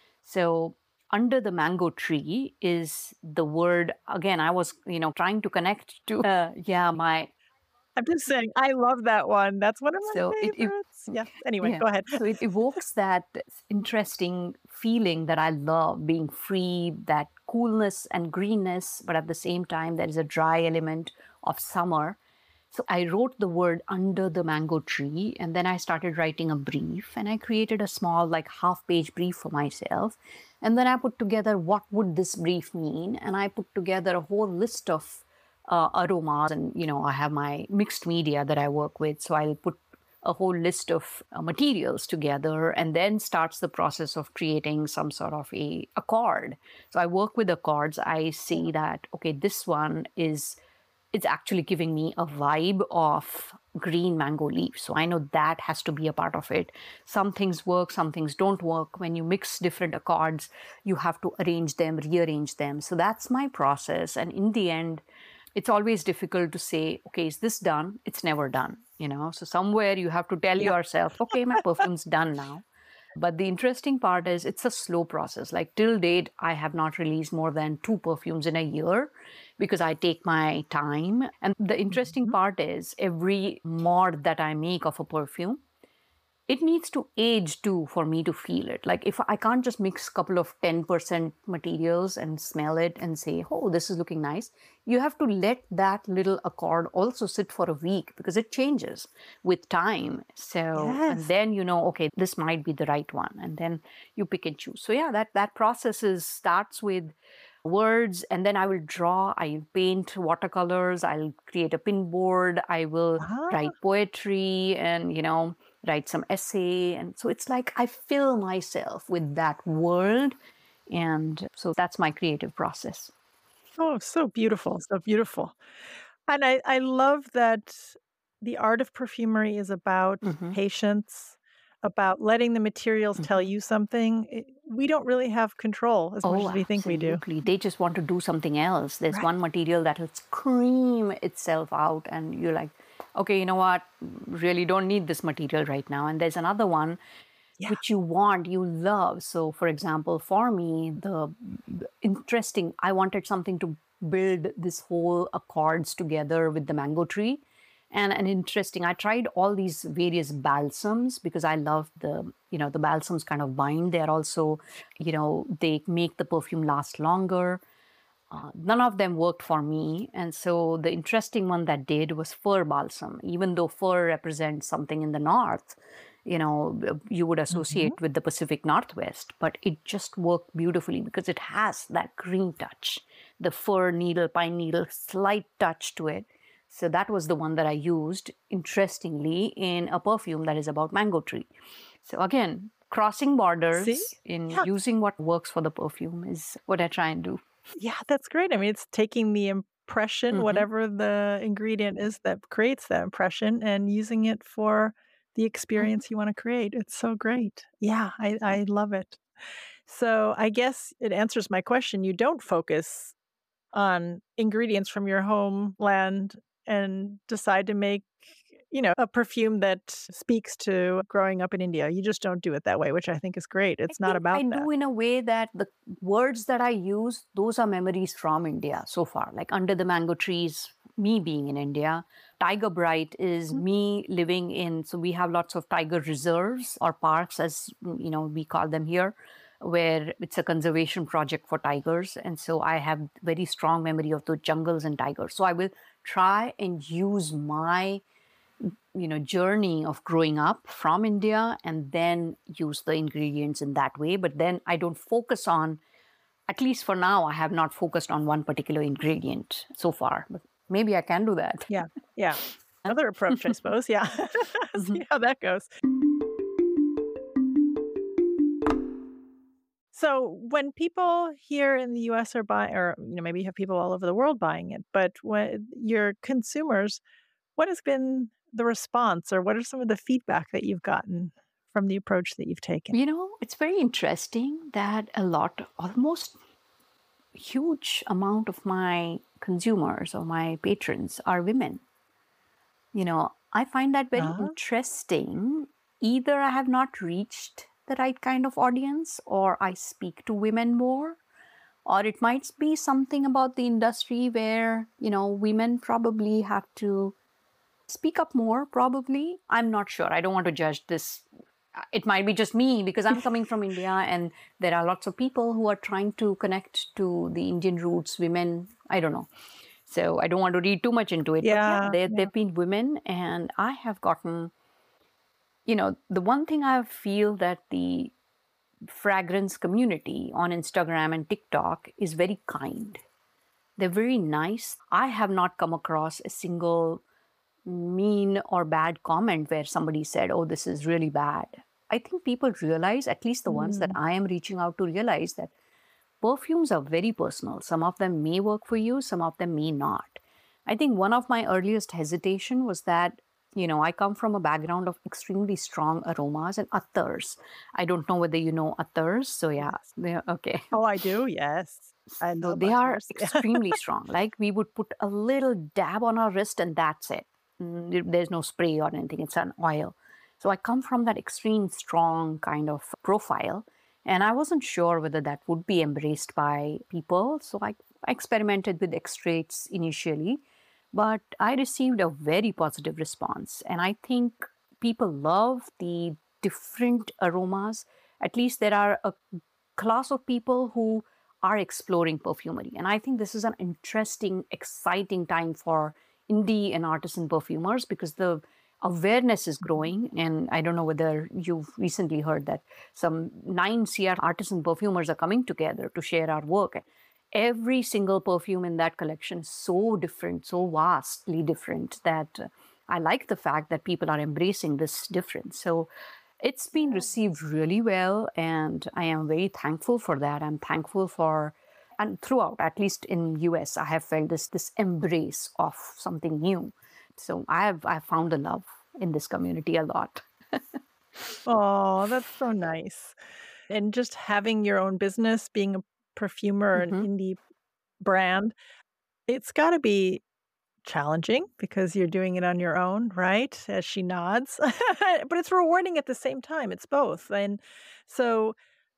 So under the mango tree is the word, again, I was, you know, trying to connect to, uh, yeah, my, I'm just saying, I love that one. That's one of my so it, it favorites. Yeah. Anyway, yeah, go ahead. so it evokes that interesting feeling that I love, being free, that coolness and greenness, but at the same time, there is a dry element of summer. So I wrote the word under the mango tree, and then I started writing a brief, and I created a small, like half page brief for myself. And then I put together what would this brief mean, and I put together a whole list of uh, aromas, and you know I have my mixed media that I work with, so I'll put a whole list of uh, materials together, and then starts the process of creating some sort of a accord. So I work with accords. I see that okay, this one is it's actually giving me a vibe of green mango leaf. So I know that has to be a part of it. Some things work, some things don't work. When you mix different accords, you have to arrange them, rearrange them. So that's my process. And in the end, it's always difficult to say, okay, is this done? It's never done, you know? So somewhere you have to tell Yeah. yourself, okay, my perfume's done now. But the interesting part is it's a slow process. Like till date, I have not released more than two perfumes in a year because I take my time. And the interesting Mhm. part is every mod that I make of a perfume, it needs to age too for me to feel it. Like if I can't just mix a couple of ten percent materials and smell it and say, oh, this is looking nice. You have to let that little accord also sit for a week because it changes with time. So, and Yes. then you know, okay, this might be the right one. And then you pick and choose. So yeah, that, that process is starts with words, and then I will draw, I'll paint watercolors, I'll create a pin board, I will Ah, write poetry and, you know, write some essay. And so it's like I fill myself with that world. And so that's my creative process. oh, so beautiful. So beautiful. And I, I love that the art of perfumery is about Hmm. patience, about letting the materials tell Hmm. you something. It- we don't really have control as much Oh, as we think we do. absolutely. They just want to do something else. There's Right. one material that will scream itself out, and you're like, okay, you know what? Really don't need this material right now. And there's another one Yeah. which you want, you love. So, for example, for me, the the interesting, I wanted something to build this whole accords together with the mango tree. And an interesting, I tried all these various balsams because I love the, you know, the balsams kind of bind. They're also, you know, they make the perfume last longer. Uh, none of them worked for me. And so the interesting one that did was fir balsam. Even though fir represents something in the north, you know, you would Mhm. associate with the Pacific Northwest, but it just worked beautifully because it has that green touch, the fir needle, pine needle, slight touch to it. So that was the one that I used, interestingly, in a perfume that is about mango tree. So again, crossing See? borders in Yeah. using what works for the perfume is what I try and do. Yeah, that's great. I mean, it's taking the impression, Hmm. whatever the ingredient is that creates that impression, and using it for the experience you want to create. It's so great. Yeah, I, I love it. So I guess it answers my question. You don't focus on ingredients from your homeland and decide to make, you know, a perfume that speaks to growing up in India. You just don't do it that way, which I think is great. I It's not think I about that. do in a way that the words that I use, those are memories from India so far. Like under the mango trees, me being in India. Tiger Bright is Mhm. me living in, so we have lots of tiger reserves or parks, as you know, we call them here, where it's a conservation project for tigers. And so I have very strong memory of those jungles and tigers. So I will try and use my you know journey of growing up from India and then use the ingredients in that way. But then I don't focus on, at least for now, I have not focused on one particular ingredient so far. But maybe I can do that. Yeah. Yeah. Another approach, I suppose. Yeah. Mhm. See how that goes. So when people here in the U S are buying, or you know, maybe you have people all over the world buying it, but when your consumers, what has been the response, or what are some of the feedback that you've gotten from the approach that you've taken? You know, it's very interesting that a lot, almost huge amount of my consumers or my patrons are women. You know, I find that very Ah, interesting. Either I have not reached the right kind of audience, or I speak to women more, or it might be something about the industry where, you know, women probably have to speak up more, probably. I'm not sure. I don't want to judge this. Uh, It might be just me because I'm coming from India and there are lots of people who are trying to connect to the Indian roots, women. I don't know. So I don't want to read too much into it. But yeah, yeah, there, yeah. there've been women, and I have gotten, you know, the one thing I feel that the fragrance community on Instagram and TikTok is very kind. They're very nice. I have not come across a single mean or bad comment where somebody said, oh, this is really bad. I think people realize, at least the ones that Mm. I am reaching out to, realize that perfumes are very personal. Some of them may work for you, some of them may not. I think one of my earliest hesitation was that, you know, I come from a background of extremely strong aromas and attars. I don't know whether you know attars. So yeah, Yes. yeah, okay. Oh, I do. Yes. I So love they are butters. Yeah. extremely strong. Like we would put a little dab on our wrist and that's it. Mm, there- There's no spray or anything, it's an oil. So I come from that extreme strong kind of profile. And I wasn't sure whether that would be embraced by people. So I, I experimented with extracts initially, but I received a very positive response. And I think people love the different aromas. At least there are a class of people who are exploring perfumery. And I think this is an interesting, exciting time for indie and artisan perfumers because the awareness is growing. And I don't know whether you've recently heard that some nine C R artisan perfumers are coming together to share our work. Every single perfume in that collection is so different, so vastly different that uh, I like the fact that people are embracing this difference. So it's been received really well, and I am very thankful for that. I'm thankful for, and throughout, at least in U S, I have felt this this embrace of something new. So I have I have found the love in this community a lot. Oh, that's so nice. And just having your own business, being a perfumer, an Hmm. indie brand, it's got to be challenging because you're doing it on your own, right? As she nods. But it's rewarding at the same time. It's both. And so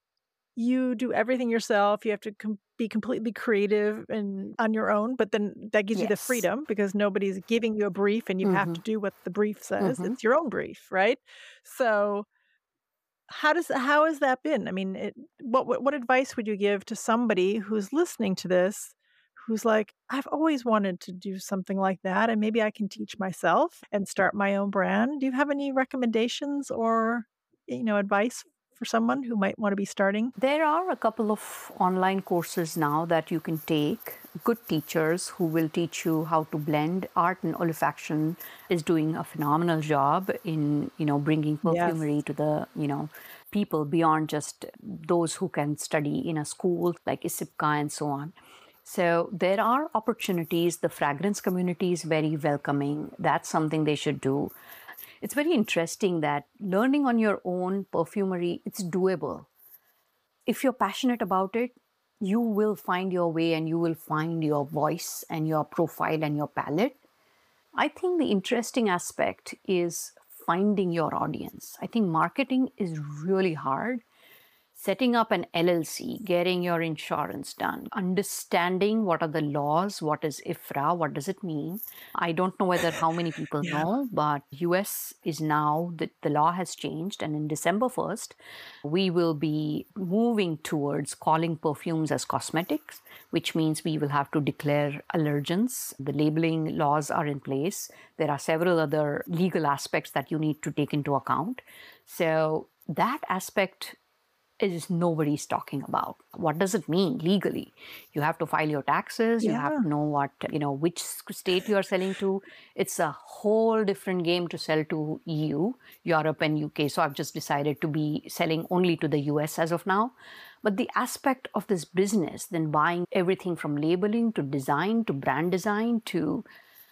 you do everything yourself. You have to com- be completely creative and on your own, but then that gives you the Yes. freedom because nobody's giving you a brief and you have Hmm. to do what the brief says. Hmm. It's your own brief, right? So how does how has that been? I mean, it, what, what what advice would you give to somebody who's listening to this, who's like, I've always wanted to do something like that, and maybe I can teach myself and start my own brand. Do you have any recommendations or you know advice for someone who might want to be starting? There are a couple of online courses now that you can take. Good teachers who will teach you how to blend. Art and Olfaction is doing a phenomenal job in, you know, bringing Yes. perfumery to the, you know, people beyond just those who can study in a school like ISIPCA and so on. So there are opportunities. The fragrance community is very welcoming. That's something they should do. It's very interesting that learning on your own perfumery, it's doable. If you're passionate about it, you will find your way and you will find your voice and your profile and your palette. I think the interesting aspect is finding your audience. I think marketing is really hard. Setting up an L L C, getting your insurance done, understanding what are the laws, what is I F R A, what does it mean? I don't know whether how many people Yeah. know, but U S is now, the, the law has changed, and in December first, we will be moving towards calling perfumes as cosmetics, which means we will have to declare allergens. The labeling laws are in place. There are several other legal aspects that you need to take into account. So that aspect is nobody's talking about. What does it mean legally? You have to file your taxes. You have Yeah. to know what, you know, which state you are selling to. It's a whole different game to sell to E U, Europe, and U K. So I've just decided to be selling only to the U S as of now. But the aspect of this business, then buying everything from labeling to design to brand design to,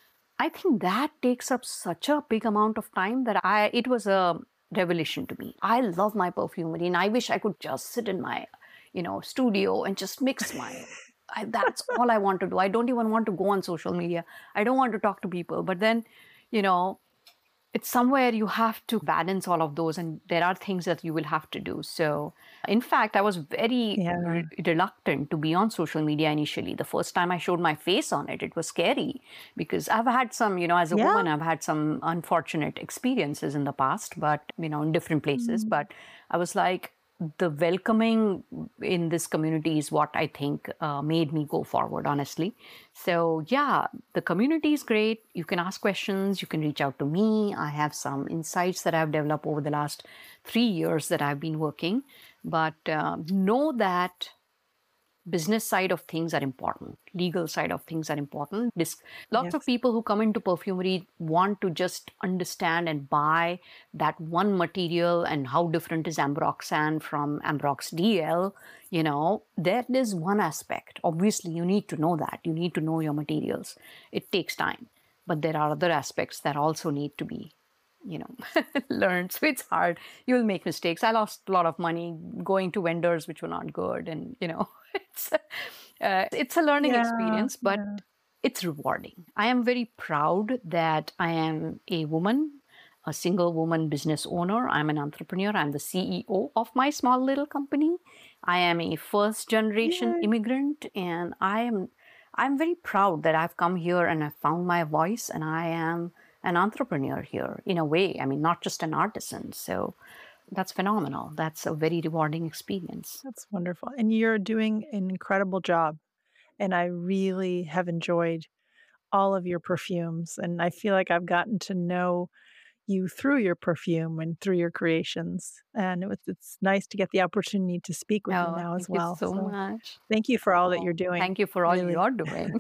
I think that takes up such a big amount of time that I it was a revelation to me. I love my perfumery and I wish I could just sit in my, you know, studio and just mix my I, that's all I want to do. I don't even want to go on social media. I don't want to talk to people. But then, you know, it's somewhere you have to balance all of those, and there are things that you will have to do. So, in fact, I was very Yeah. re- reluctant to be on social media initially. The first time I showed my face on it, it was scary because I've had some, you know, as a Yeah. woman, I've had some unfortunate experiences in the past, but, you know, in different places. Mm. But I was like, the welcoming in this community is what I think uh, made me go forward, honestly. So, yeah, the community is great. You can ask questions, you can reach out to me. I have some insights that I've developed over the last three years that I've been working. But uh, know that business side of things are important, legal side of things are important. This, lots Yes. of people who come into perfumery want to just understand and buy that one material and how different is Ambroxan from Ambrox D L. You know, that is one aspect. Obviously, you need to know that. You need to know your materials. It takes time. But there are other aspects that also need to be, you know, learned. So it's hard. You'll make mistakes. I lost a lot of money going to vendors which were not good. And, you know, it's, uh, it's a learning Yeah. experience, but Yeah. it's rewarding. I am very proud that I am a woman, a single woman business owner. I'm an entrepreneur. I'm the C E O of my small little company. I am a first generation Yay. immigrant, and I am I'm very proud that I've come here and I've found my voice, and I am an entrepreneur here in a way. I mean, not just an artisan. So that's phenomenal. That's a very rewarding experience. That's wonderful. And you're doing an incredible job. And I really have enjoyed all of your perfumes. And I feel like I've gotten to know you through your perfume and through your creations. And it was, it's nice to get the opportunity to speak with you Oh, now as thank you well. so So much. thank you for all that you're Oh, doing. thank you for all Really. you're doing.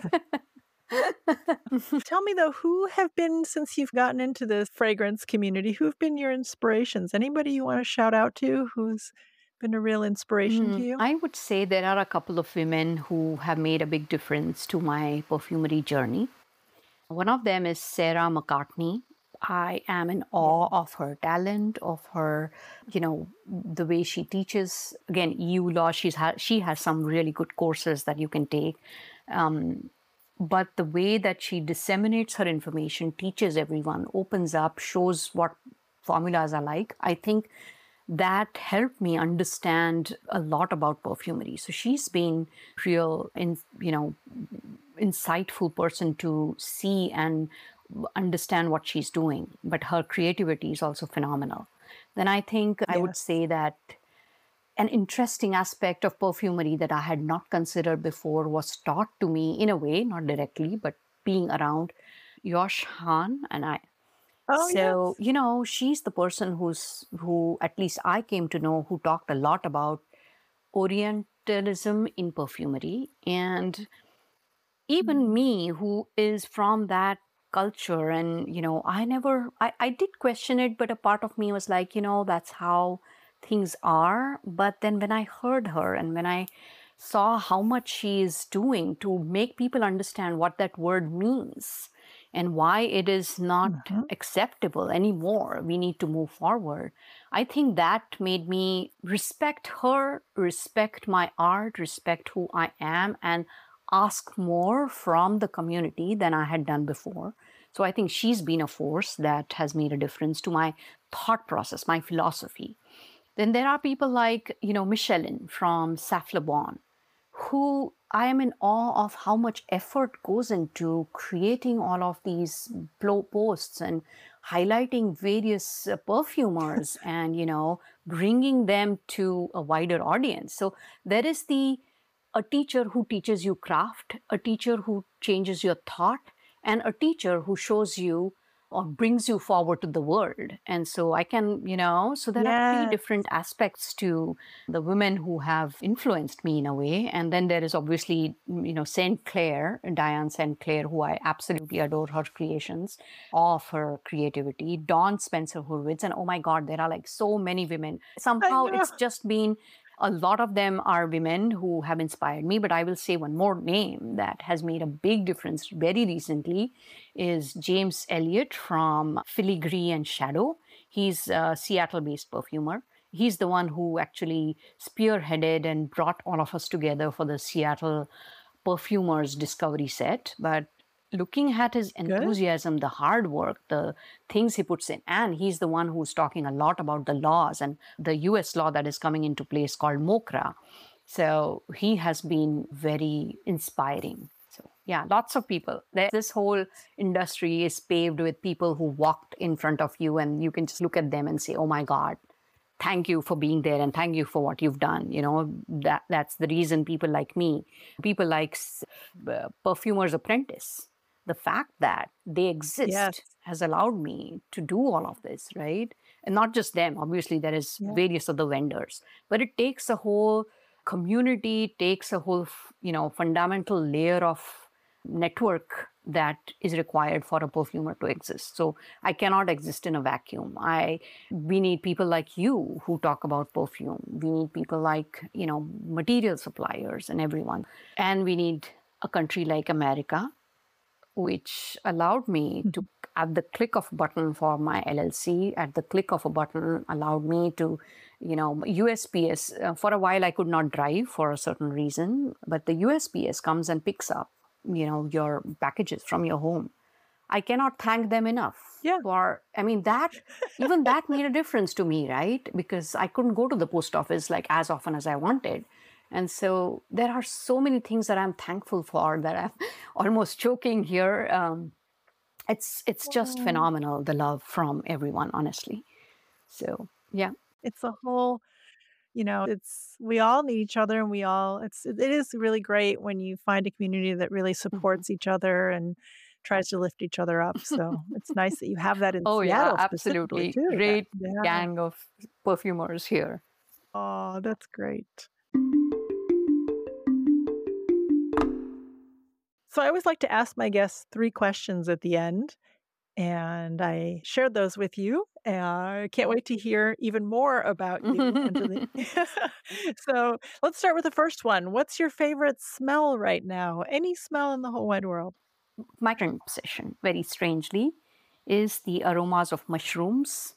Tell me though, who have been, since you've gotten into the fragrance community, who've been your inspirations? Anybody you want to shout out to who's been a real inspiration to Mm, you? I would say there are a couple of women who have made a big difference to my perfumery journey. One of them is Sarah McCartney. I am in awe of her talent, of her, you know, the way she teaches. Again, E U law, she's ha- she has some really good courses that you can take. Um, but the way that she disseminates her information, teaches everyone, opens up, shows what formulas are like, I think that helped me understand a lot about perfumery. So she's been real, in you know, insightful person to see and understand what she's doing. But her creativity is also phenomenal. Then I think I would Yes. say that an interesting aspect of perfumery that I had not considered before was taught to me in a way, not directly, but being around Yosh Han and I. Oh, So, yes. you know, she's the person who's who at least I came to know who talked a lot about Orientalism in perfumery. And even Mm. me, who is from that culture, and, you know, I never, I, I did question it, but a part of me was like, you know, that's how things are. But then when I heard her and when I saw how much she is doing to make people understand what that word means and why it is not Mhm. acceptable anymore, we need to move forward. I think that made me respect her, respect my art, respect who I am, and ask more from the community than I had done before. So I think she's been a force that has made a difference to my thought process, my philosophy. Then there are people like, you know, Michelin from Saf Le Bon, who I am in awe of how much effort goes into creating all of these blo- posts and highlighting various uh, perfumers and, you know, bringing them to a wider audience. So there is the a teacher who teaches you craft, a teacher who changes your thought, and a teacher who shows you, or brings you forward to the world. And so I can, you know, so there are three Yes. different aspects to the women who have influenced me in a way. And then there is obviously, you know, Saint Clair, Diane Saint Clair, who I absolutely adore her creations, all of her creativity, Dawn Spencer Hurwitz. And oh my God, there are like so many women. I Somehow know. it's just been, a lot of them are women who have inspired me, but I will say one more name that has made a big difference very recently is James Elliott from Filigree and Shadow. He's a Seattle-based perfumer. He's the one who actually spearheaded and brought all of us together for the Seattle Perfumers Discovery Set. But looking at his Good. enthusiasm, the hard work, the things he puts in, and he's the one who's talking a lot about the laws and the U S law that is coming into place called MOCRA. So he has been very inspiring. So yeah, lots of people. This whole industry is paved with people who walked in front of you, and you can just look at them and say, oh my God, thank you for being there and thank you for what you've done. You know, that that's the reason people like me, people like uh, Perfumer's Apprentice, the fact that they exist Yes. has allowed me to do all of this, right? And not just them. Obviously, there is Yeah. various other vendors, but it takes a whole community, takes a whole, you know, fundamental layer of network that is required for a perfumer to exist. So I cannot exist in a vacuum. I we need people like you who talk about perfume. We need people like, you know, material suppliers and everyone. And we need a country like America, which allowed me to, at the click of a button for my L L C, at the click of a button allowed me to, you know, U S P S, uh, for a while I could not drive for a certain reason, but the U S P S comes and picks up, you know, your packages from your home. I cannot thank them enough. Yeah. For, I mean, that, even that made a difference to me, right? Because I couldn't go to the post office like as often as I wanted. And so there are so many things that I'm thankful for that I'm almost choking here. Um, it's it's just Aw. phenomenal, the love from everyone, honestly. So, yeah. It's a whole, you know, it's we all need each other, and we all it's it is really great when you find a community that really Mhm. supports each other and tries to lift each other up. So it's nice that you have that in Oh, yeah, Seattle specifically absolutely. too. That, Great yeah. gang of perfumers here. Oh, that's great. So I always like to ask my guests three questions at the end, and I shared those with you. And I can't wait to hear even more about you. And to the so let's start with the first one. What's your favorite smell right now? Any smell in the whole wide world? My current obsession, very strangely, is the aromas of mushrooms.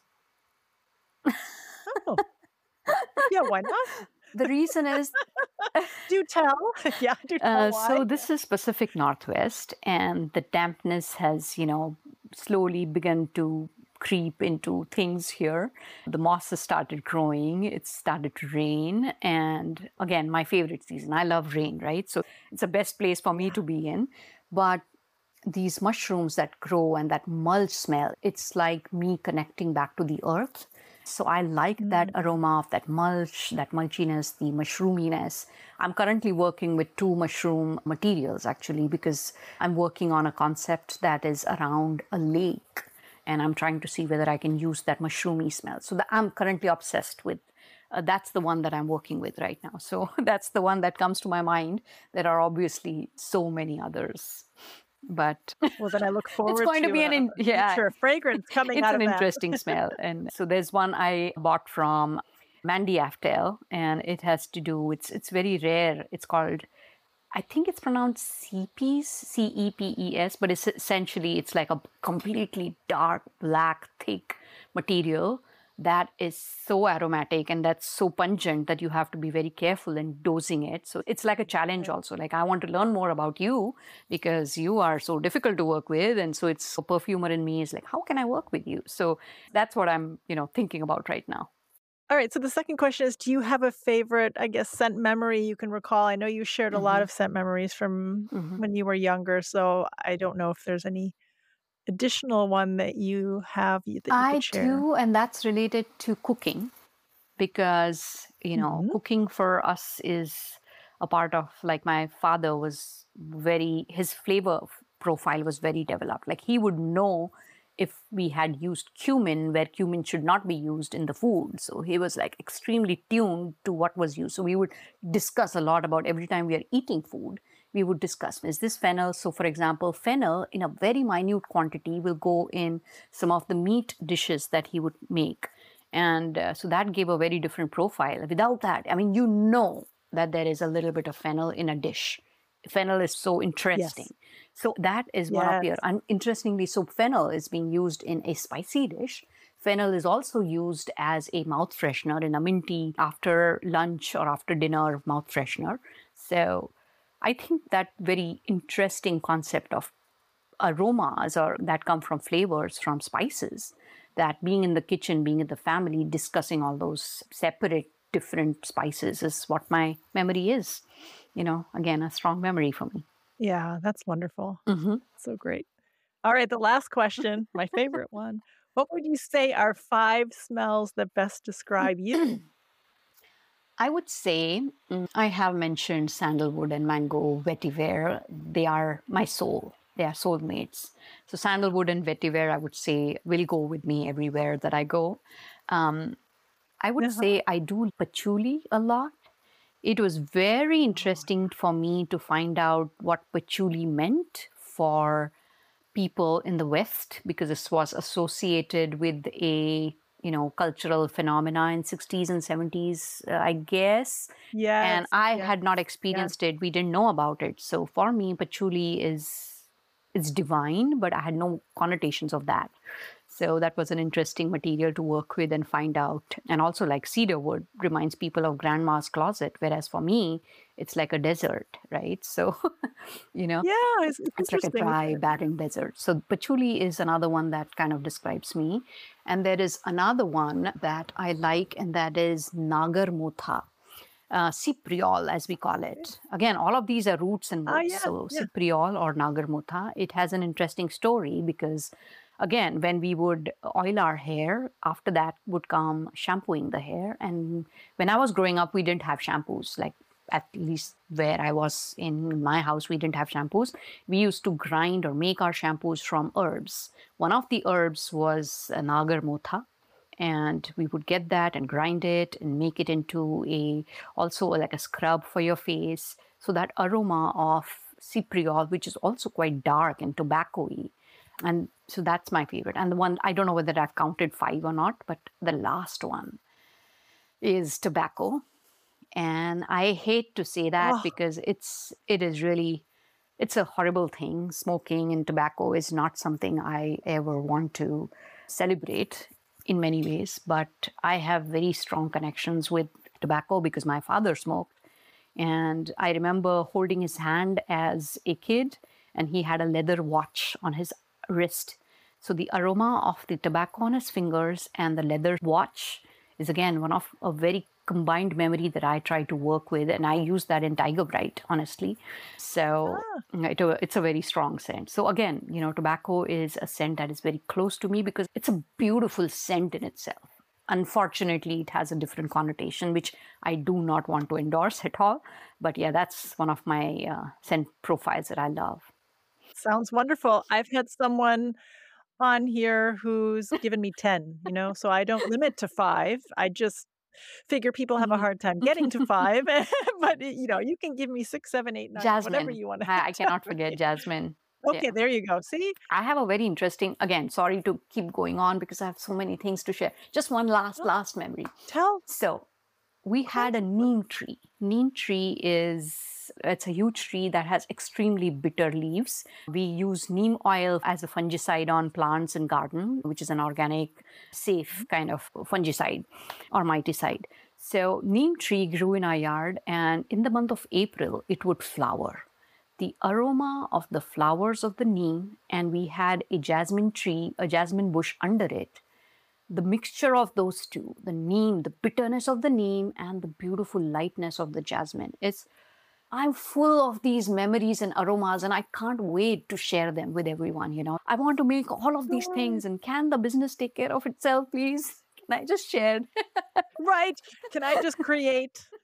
Oh, yeah, why not? The reason is, Do tell. Yeah, do tell uh, why. so this is Pacific Northwest, and the dampness has, you know, slowly begun to creep into things here. The moss has started growing, it's started to rain, and again, my favorite season. I love rain, right? So it's the best place for me to be in. But these mushrooms that grow and that mulch smell, it's like me connecting back to the earth. So I like that Mm. aroma of that mulch, that mulchiness, the mushroominess. I'm currently working with two mushroom materials actually, because I'm working on a concept that is around a lake, and I'm trying to see whether I can use that mushroomy smell. So that I'm currently obsessed with. Uh, that's the one that I'm working with right now. So that's the one that comes to my mind. There are obviously so many others. But Well, then I look it's forward going to to be an a in, yeah, future fragrance coming it's out an of that. interesting smell. And so there's one I bought from Mandy Aftel, and it has to do, it's it's very rare. It's called, I think it's pronounced CEPES, C E P E S, but it's essentially, it's like a completely dark, black, thick material that is so aromatic and that's so pungent that you have to be very careful in dosing it. So it's like a challenge also. Like, I want to learn more about you because you are so difficult to work with. And so it's a perfumer in me is like, how can I work with you? So that's what I'm, you know, thinking about right now. All right. So the second question is, do you have a favorite, I guess, scent memory you can recall? I know you shared a lot Mhm. of scent memories from Mhm. when you were younger. So I don't know if there's any additional one that you have y- that you I could share. do, and that's related to cooking because, you know, Mhm. cooking for us is a part of, like, my father was very, his flavor f- profile was very developed. Like, he would know if we had used cumin where cumin should not be used in the food. So he was like extremely tuned to what was used. So we would discuss a lot about every time we are eating food, we would discuss, is this fennel? So for example, fennel in a very minute quantity will go in some of the meat dishes that he would make. And uh, so that gave a very different profile. Without that, I mean, you know that there is a little bit of fennel in a dish. Fennel is so interesting. Yes. So that is one of the, Yes. and interestingly, so fennel is being used in a spicy dish. Fennel is also used as a mouth freshener in a minty after lunch or after dinner mouth freshener. So I think that very interesting concept of aromas or that come from flavors, from spices, that being in the kitchen, being in the family, discussing all those separate different spices is what my memory is. You know, again, a strong memory for me. Yeah, that's wonderful. Mhm. So great. All right, the last question, my favorite one. What would you say are five smells that best describe you? I would say mm, I have mentioned sandalwood and mango vetiver. They are my soul. They are soulmates. So sandalwood and vetiver, I would say, will go with me everywhere that I go. Um, I would Uh-huh. say I do patchouli a lot. It was very interesting for me to find out what patchouli meant for people in the West, because this was associated with a you know cultural phenomena in sixties and seventies, uh, I guess. And Yes, I yes, had not yes. experienced it. We didn't know about it. So for me, patchouli is it's divine, but I had no connotations of that. So that was an interesting material to work with and find out. And also, like cedar wood reminds people of grandma's closet, whereas for me, it's like a desert, right? So, you know, Yeah, it's, it's it's like a interesting, isn't dry, it? barren desert. So patchouli is another one that kind of describes me. And there is another one that I like, and that is Nagar Motha. Uh, Cypriol, as we call it. Again, all of these are roots and Ah, woods. yeah, So yeah. Cypriol or Nagarmutha, it has an interesting story because, again, when we would oil our hair, after that would come shampooing the hair. And when I was growing up, we didn't have shampoos. Like at least where I was in my house, we didn't have shampoos. We used to grind or make our shampoos from herbs. One of the herbs was uh, Nagarmutha, and we would get that and grind it and make it into a also like a scrub for your face. So that aroma of cypriol, which is also quite dark and tobacco-y, and so that's my favorite. And the one, I don't know whether I've counted five or not, but the last one is tobacco. And I hate to say that Oh, because it's it is really, it's a horrible thing. Smoking and tobacco is not something I ever want to celebrate in many ways, but I have very strong connections with tobacco because my father smoked. And I remember holding his hand as a kid, and he had a leather watch on his wrist. So the aroma of the tobacco on his fingers and the leather watch is again one of a very combined memory that I try to work with, and I use that in Tiger Bright, honestly. So ah, it, it's a very strong scent. So again, you know, tobacco is a scent that is very close to me because it's a beautiful scent in itself. Unfortunately, it has a different connotation, which I do not want to endorse at all. But yeah, that's one of my uh, scent profiles that I love. sounds wonderful. I've had someone on here who's given me ten, you know, so I don't limit to five. I just figure people have a Mhm. hard time getting to five, but, you know, you can give me six, seven, eight, nine, whatever Jasmine. you wanna I, I tell cannot forget me. jasmine. Okay, Yeah. there you go. See? I have a very interesting, again, sorry to keep going on because I have so many things to share. Just one last, Oh, last memory. tell So we of course, had a of course. neem tree. Neem tree is, it's a huge tree that has extremely bitter leaves. We use neem oil as a fungicide on plants in garden, which is an organic, safe Mhm. kind of fungicide or miticide. So neem tree grew in our yard, and in the month of April, it would flower. The aroma of the flowers of the neem, and we had a jasmine tree, a jasmine bush under it. The mixture of those two, the neem, the bitterness of the neem, and the beautiful lightness of the jasmine, is, I'm full of these memories and aromas, and I can't wait to share them with everyone. You know, I want to make all of these Oh, things, and can the business take care of itself, please? Can I just share? right. Can I just create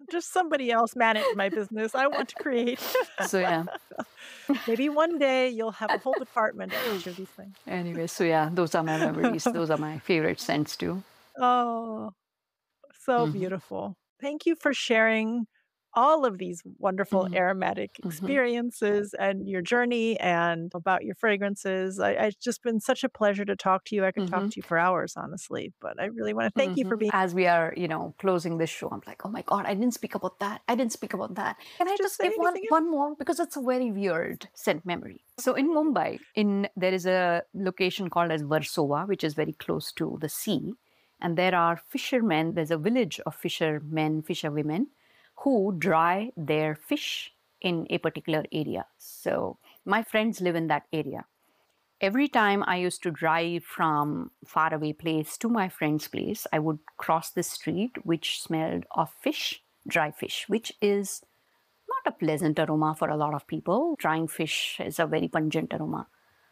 Just somebody else manage my business. I want to create. So yeah. Maybe one day you'll have a whole department of each of these things. Anyway, so yeah, those are my memories. Those are my favorite scents too. Oh, so Mhm. beautiful. Thank you for sharing all of these wonderful Mhm. aromatic Mhm. experiences and your journey and about your fragrances. I, it's just been such a pleasure to talk to you. I could talk Mhm. to you for hours, honestly, but I really want to thank you for Mhm. being. As we are, you know, closing this show, I'm like, oh my God, I didn't speak about that. I didn't speak about that. Can I Just just say give one anything else. one more? Because it's a very weird scent memory. So in Mumbai, in there is a location called as Versova, which is very close to the sea. And there are fishermen, there's a village of fishermen, fisherwomen, who dry their fish in a particular area. So my friends live in that area. Every time I used to drive from faraway place to my friend's place, I would cross the street which smelled of fish, dry fish, which is not a pleasant aroma for a lot of people. Drying fish is a very pungent aroma.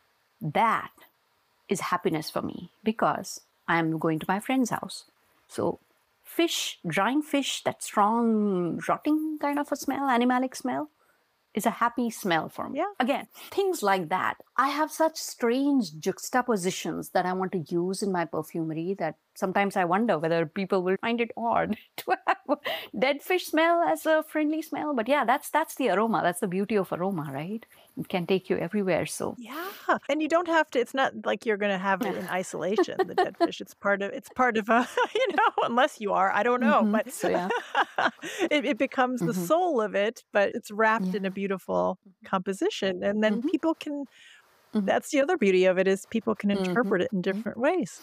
That is happiness for me because I'm going to my friend's house. So fish, drying fish, that strong rotting kind of a smell, animalic smell, is a happy smell for me. Yeah. Again, things like that. I have such strange juxtapositions that I want to use in my perfumery that sometimes I wonder whether people will find it odd to have dead fish smell as a friendly smell. But yeah, that's that's the aroma. That's the beauty of aroma, right? It can take you everywhere. So Yeah. And you don't have to, it's not like you're going to have it in isolation, the dead fish. It's part of, it's part of a, you know, unless you are, I don't know, Mhm. but So, yeah. it, it becomes the Mhm. soul of it, but it's wrapped in a Yeah. beautiful composition. And then Mhm. people can, Mhm. that's the other beauty of it is people can Mhm. interpret it in Mhm. different ways,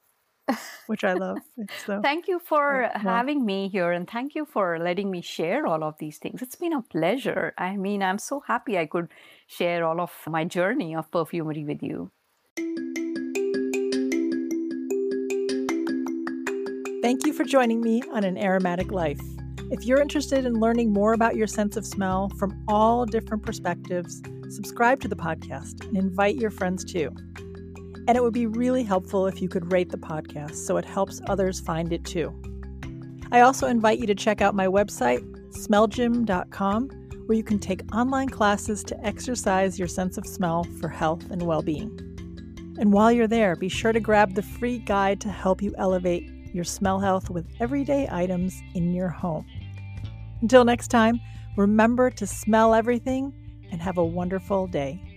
which I love. It's so, Thank you for uh, well, having me here and thank you for letting me share all of these things. It's been a pleasure. I mean, I'm so happy I could share all of my journey of perfumery with you. thank you for joining me on An Aromatic Life. If you're interested in learning more about your sense of smell from all different perspectives, subscribe to the podcast and invite your friends too. And it would be really helpful if you could rate the podcast so it helps others find it too. I also invite you to check out my website, smell gym dot com, where you can take online classes to exercise your sense of smell for health and well-being. And while you're there, be sure to grab the free guide to help you elevate your smell health with everyday items in your home. Until next time, remember to smell everything and have a wonderful day.